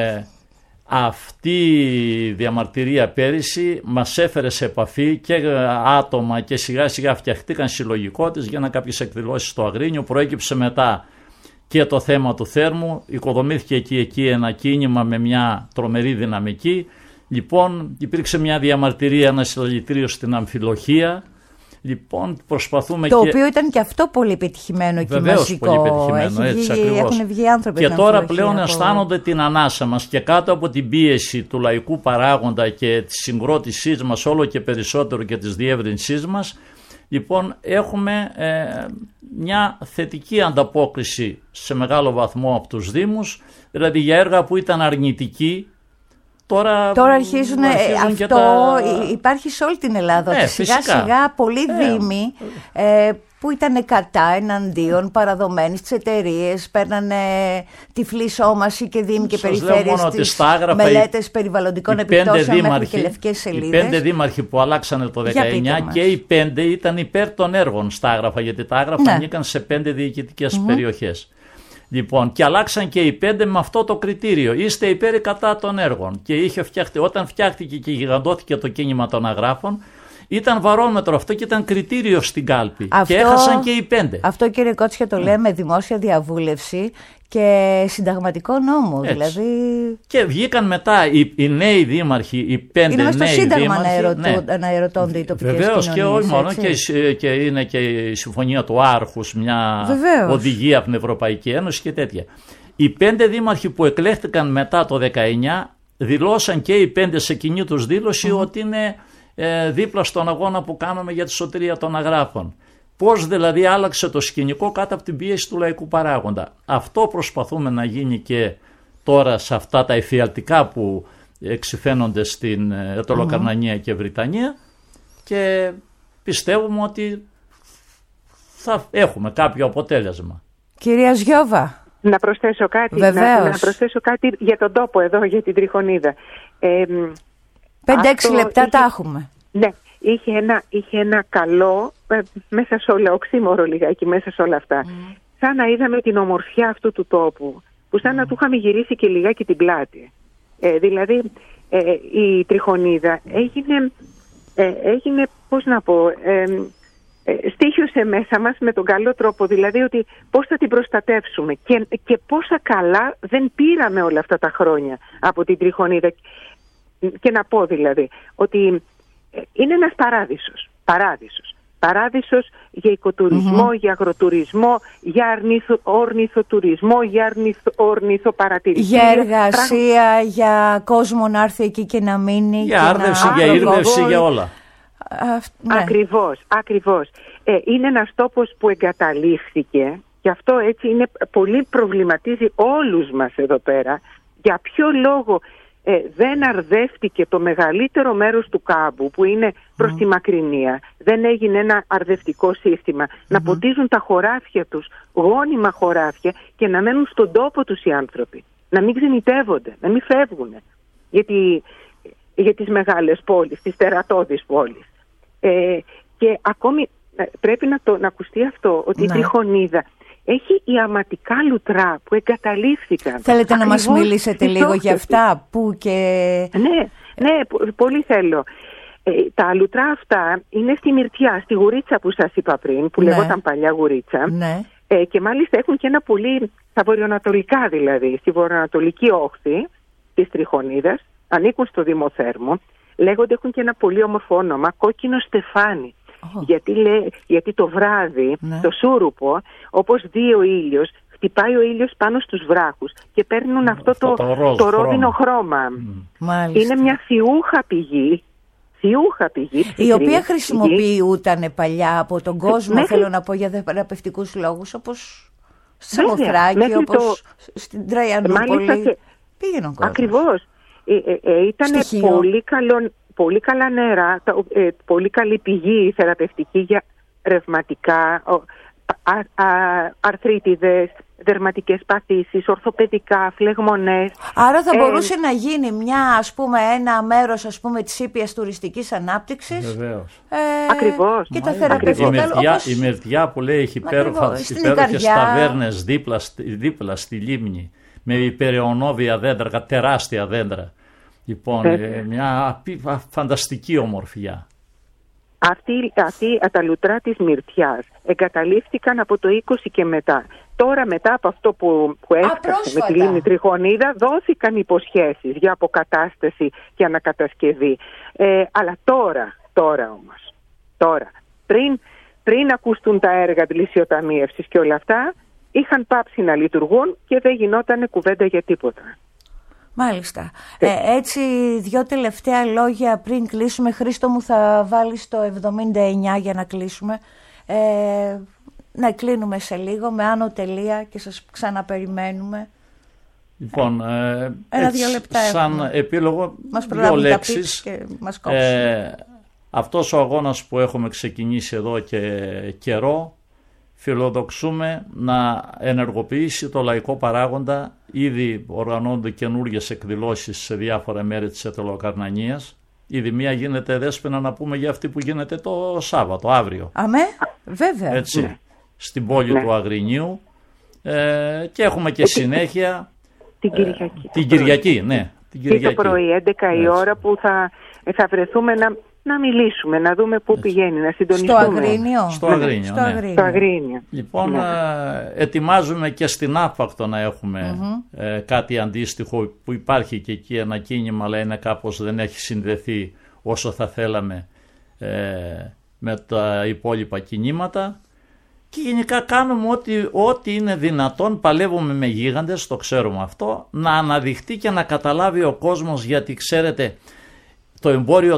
αυτή η διαμαρτυρία πέρυσι μας έφερε σε επαφή και άτομα και σιγά σιγά φτιαχτήκαν συλλογικότητες για να κάποιες εκδηλώσεις στο Αγρίνιο. Προέκυψε μετά και το θέμα του Θέρμου, οικοδομήθηκε εκεί ένα κίνημα με μια τρομερή δυναμική. Λοιπόν, υπήρξε μια διαμαρτυρία, ένα συλλαλητήριο στην Αμφιλοχία. Λοιπόν, προσπαθούμε
το οποίο ήταν και αυτό πολύ επιτυχημένο και μαζικό.
Πολύ επιτυχημένο, έτσι ακριβώς.
Έχουν βγει άνθρωποι.
Και τώρα πλέον αισθάνονται την ανάσα μας και κάτω από την πίεση του λαϊκού παράγοντα και της συγκρότησής μας όλο και περισσότερο και της διεύρυνσής μας. Λοιπόν, έχουμε μια θετική ανταπόκριση σε μεγάλο βαθμό από τους Δήμους, δηλαδή για έργα που ήταν αρνητικοί. Τώρα αρχίζουν
αυτό υπάρχει σε όλη την Ελλάδα. Σιγά σιγά πολλοί δήμοι που ήταν κατά, εναντίον, παραδομένοι στις εταιρείες, παίρνανε τυφλή σώμαση και δήμοι και περιφέρειες στις μελέτες περιβαλλοντικών επιπτώσεων μέχρι και λευκές σελίδες.
Οι 5 δήμαρχοι που αλλάξανε το 19 και οι 5 ήταν υπέρ των έργων στα Άγραφα, γιατί τα Άγραφα ανήκαν σε 5 διοικητικές περιοχές. Λοιπόν, και αλλάξαν και οι 5 με αυτό το κριτήριο. Είστε υπέρ ή κατά των έργων. Και όταν φτιάχτηκε και γιγαντώθηκε το κίνημα των Αγράφων, ήταν βαρόμετρο αυτό και ήταν κριτήριο στην κάλπη. Και έχασαν και οι 5.
Αυτό, κύριε Κότσια, το λέμε δημόσια διαβούλευση και συνταγματικό νόμο. Δηλαδή...
Και βγήκαν μετά οι νέοι δήμαρχοι, οι 5 νέοι δήμαρχοι. Είναι στο Σύνταγμα
να ερωτώνται οι τοπικές
κοινωνίες.
Βεβαίως,
και όχι μόνο, και είναι και η Συμφωνία του Άρχους, μια οδηγία από την Ευρωπαϊκή Ένωση και τέτοια. Οι 5 δήμαρχοι που εκλέχθηκαν μετά το 19 δηλώσαν και οι 5 σε κοινή τους δήλωση ότι είναι δίπλα στον αγώνα που κάναμε για τη σωτηρία των Αγράφων. Πώς δηλαδή άλλαξε το σκηνικό κάτω από την πίεση του λαϊκού παράγοντα. Αυτό προσπαθούμε να γίνει και τώρα σε αυτά τα εφιαλτικά που εξυφαίνονται στην Αιτωλοκαρνανία και Βρυτανία, και πιστεύουμε ότι θα έχουμε κάποιο αποτέλεσμα.
Κυρία Ζιώβα.
Να προσθέσω κάτι, να προσθέσω κάτι για τον τόπο εδώ, για την Τριχονίδα.
5-6 λεπτά τα έχουμε.
Ναι, είχε ένα καλό μέσα σε όλα, οξύμορο λιγάκι μέσα σε όλα αυτά. Σαν να είδαμε την ομορφιά αυτού του τόπου, που σαν να του είχαμε γυρίσει και λιγάκι την πλάτη. Δηλαδή η Τριχονίδα έγινε πώς να πω, στοίχιωσε μέσα μας με τον καλό τρόπο, δηλαδή ότι πώς θα την προστατεύσουμε και πόσα καλά δεν πήραμε όλα αυτά τα χρόνια από την Τριχονίδα. Και να πω δηλαδή ότι είναι ένας παράδεισος για οικοτουρισμό, για αγροτουρισμό, για ορνηθοτουρισμό, για ορνηθοπαρατηρητήρια.
Για εργασία, για κόσμο να έρθει εκεί και να μείνει.
Για άρδευση, για ήρδευση, για όλα.
Ναι. Ακριβώς. Είναι ένας τόπος που εγκαταλείφθηκε, και αυτό έτσι πολύ προβληματίζει όλους μας εδώ πέρα. Για ποιο λόγο δεν αρδεύτηκε το μεγαλύτερο μέρος του κάμπου που είναι προς τη Μακρινία, δεν έγινε ένα αρδευτικό σύστημα, να ποτίζουν τα χωράφια τους, γόνιμα χωράφια, και να μένουν στον τόπο τους οι άνθρωποι, να μην ξενιτεύονται, να μην φεύγουν για τις μεγάλες πόλεις, τις τερατώδεις πόλεις. Και ακόμη πρέπει να ακουστεί αυτό, ότι η Τριχονίδα έχει ιαματικά λουτρά που εγκαταλείφθηκαν.
Θέλετε να μας μιλήσετε λίγο για αυτά που και...
Ναι, πολύ θέλω. Τα λουτρά αυτά είναι στη Μυρτιά, στη Γουρίτσα που σας είπα πριν, που λεγόταν παλιά Γουρίτσα. Και μάλιστα έχουν και ένα πολύ, στα βορειοανατολικά δηλαδή, στη βορειοανατολική όχθη της Τριχονίδας, ανήκουν στο Δήμο Θέρμο, λέγονται, έχουν και ένα πολύ όμορφο όνομα, Κόκκινο Στεφάνι. Γιατί το βράδυ, το σούρουπο, όπως δει ο ήλιος, χτυπάει ο ήλιος πάνω στους βράχους και παίρνουν αυτό το ρόδινο χρώμα. Είναι μια θιούχα πηγή,
η οποία χρησιμοποιούταν παλιά από τον κόσμο, θέλω να πω, για θεραπευτικούς λόγους, όπως στη Σαμοθράκη, όπως στην Τραϊανούπολη. Πήγαινε ο κόσμος.
Ακριβώς. Ήταν πολύ καλά νερά, πολύ καλή πηγή θεραπευτική για ρευματικά, αρθρίτιδες, δερματικές παθήσεις, ορθοπαιδικά, φλεγμονές.
Άρα θα μπορούσε να γίνει ένα μέρος, ας πούμε, της ήπιας τουριστικής ανάπτυξης.
Βεβαίως.
Ακριβώς.
Και τα θεραπευτικά.
Η Μυρτιά που λέει έχει υπέροχες ταβέρνες δίπλα στη λίμνη, με υπεραιωνόβια δέντρα, τεράστια δέντρα. Λοιπόν, μια φανταστική ομορφιά.
Αυτοί τα λουτρά της Μυρτιάς εγκαταλείφθηκαν από το 20 και μετά. Τώρα μετά από αυτό που έφτασε με τη λίμνη Τριχονίδα δόθηκαν υποσχέσεις για αποκατάσταση και ανακατασκευή. Αλλά τώρα όμως, πριν ακουστούν τα έργα της λησιοταμείευσης και όλα αυτά, είχαν πάψει να λειτουργούν και δεν γινόταν κουβέντα για τίποτα.
Μάλιστα. Έτσι, 2 τελευταία λόγια πριν κλείσουμε. Χρήστο μου, θα βάλεις το 79 για να κλείσουμε. Να κλείνουμε σε λίγο με άνω τελεία και σας ξαναπεριμένουμε.
Λοιπόν,
1-2 λεπτά
σαν
έχουμε.
επίλογο,
μας
2 λέξεις.
Και μας
αυτός ο αγώνας που έχουμε ξεκινήσει εδώ και καιρό, φιλοδοξούμε να ενεργοποιήσει το λαϊκό παράγοντα. Ήδη οργανώνονται καινούργιες εκδηλώσεις σε διάφορα μέρη της Αιτωλοκαρνανίας. Ήδη μία γίνεται, Δέσποινα, να πούμε για αυτή που γίνεται το Σάββατο, αύριο.
Αμέ, βέβαια.
Έτσι, στην πόλη του Αγρινίου. Και έχουμε και συνέχεια την Κυριακή.
Και το πρωί, 11 η ώρα, που θα βρεθούμε να μιλήσουμε, να δούμε πού πηγαίνει, να συντονιστούμε.
Στο Αγρίνιο.
Λοιπόν, ετοιμάζουμε και στην Άφακτο να έχουμε κάτι αντίστοιχο, που υπάρχει και εκεί ένα κίνημα, αλλά είναι κάπως, δεν έχει συνδεθεί όσο θα θέλαμε με τα υπόλοιπα κινήματα. Και γενικά κάνουμε ό,τι είναι δυνατόν, παλεύουμε με γίγαντες, το ξέρουμε αυτό, να αναδειχτεί και να καταλάβει ο κόσμος, γιατί ξέρετε, το εμπόριο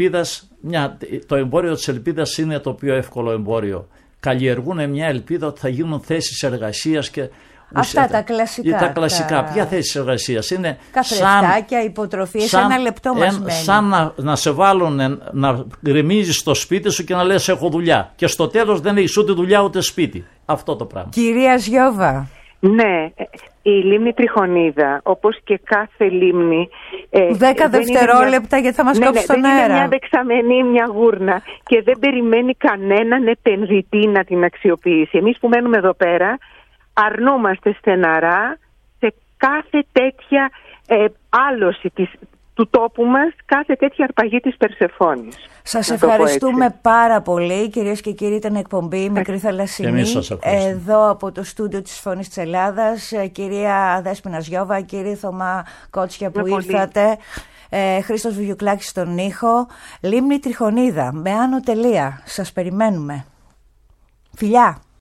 της ελπίδας είναι το πιο εύκολο εμπόριο. Καλλιεργούν μια ελπίδα ότι θα γίνουν θέσεις εργασίας και
αυτά τα κλασικά.
Ποια θέσεις εργασίας είναι?
Καθρεφτάκια, υποτροφίες, ένα λεπτό μας μένει.
Σαν να σε βάλουν να γκρεμίζεις στο σπίτι σου και να λες έχω δουλειά. Και στο τέλος δεν έχεις ούτε δουλειά ούτε σπίτι. Αυτό το πράγμα.
Κυρία Ζιώβα.
Ναι, η λίμνη Τριχονίδα, όπως και κάθε λίμνη...
10 δευτερόλεπτα γιατί θα μας κόψει τον αέρα.
Είναι μια δεξαμενή, μια γούρνα, και δεν περιμένει κανέναν επενδυτή να την αξιοποιήσει. Εμείς που μένουμε εδώ πέρα αρνούμαστε στεναρά σε κάθε τέτοια άλωση του τόπου μας, κάθε τέτοια αρπαγή της Περσεφόνης.
Σας ευχαριστούμε πάρα πολύ, κυρίες και κύριοι. Ήταν εκπομπή Μικρή Θαλασσινή εδώ από το στούντιο της Φωνής της Ελλάδας. Κυρία Δέσποινα Ζιώβα, κύριε Θωμά Κότσια που ήρθατε, Χρήστος Βουγιουκλάκης στον ήχο. Λίμνη Τριχονίδα με άνω τελεία. Σας περιμένουμε. Φιλιά.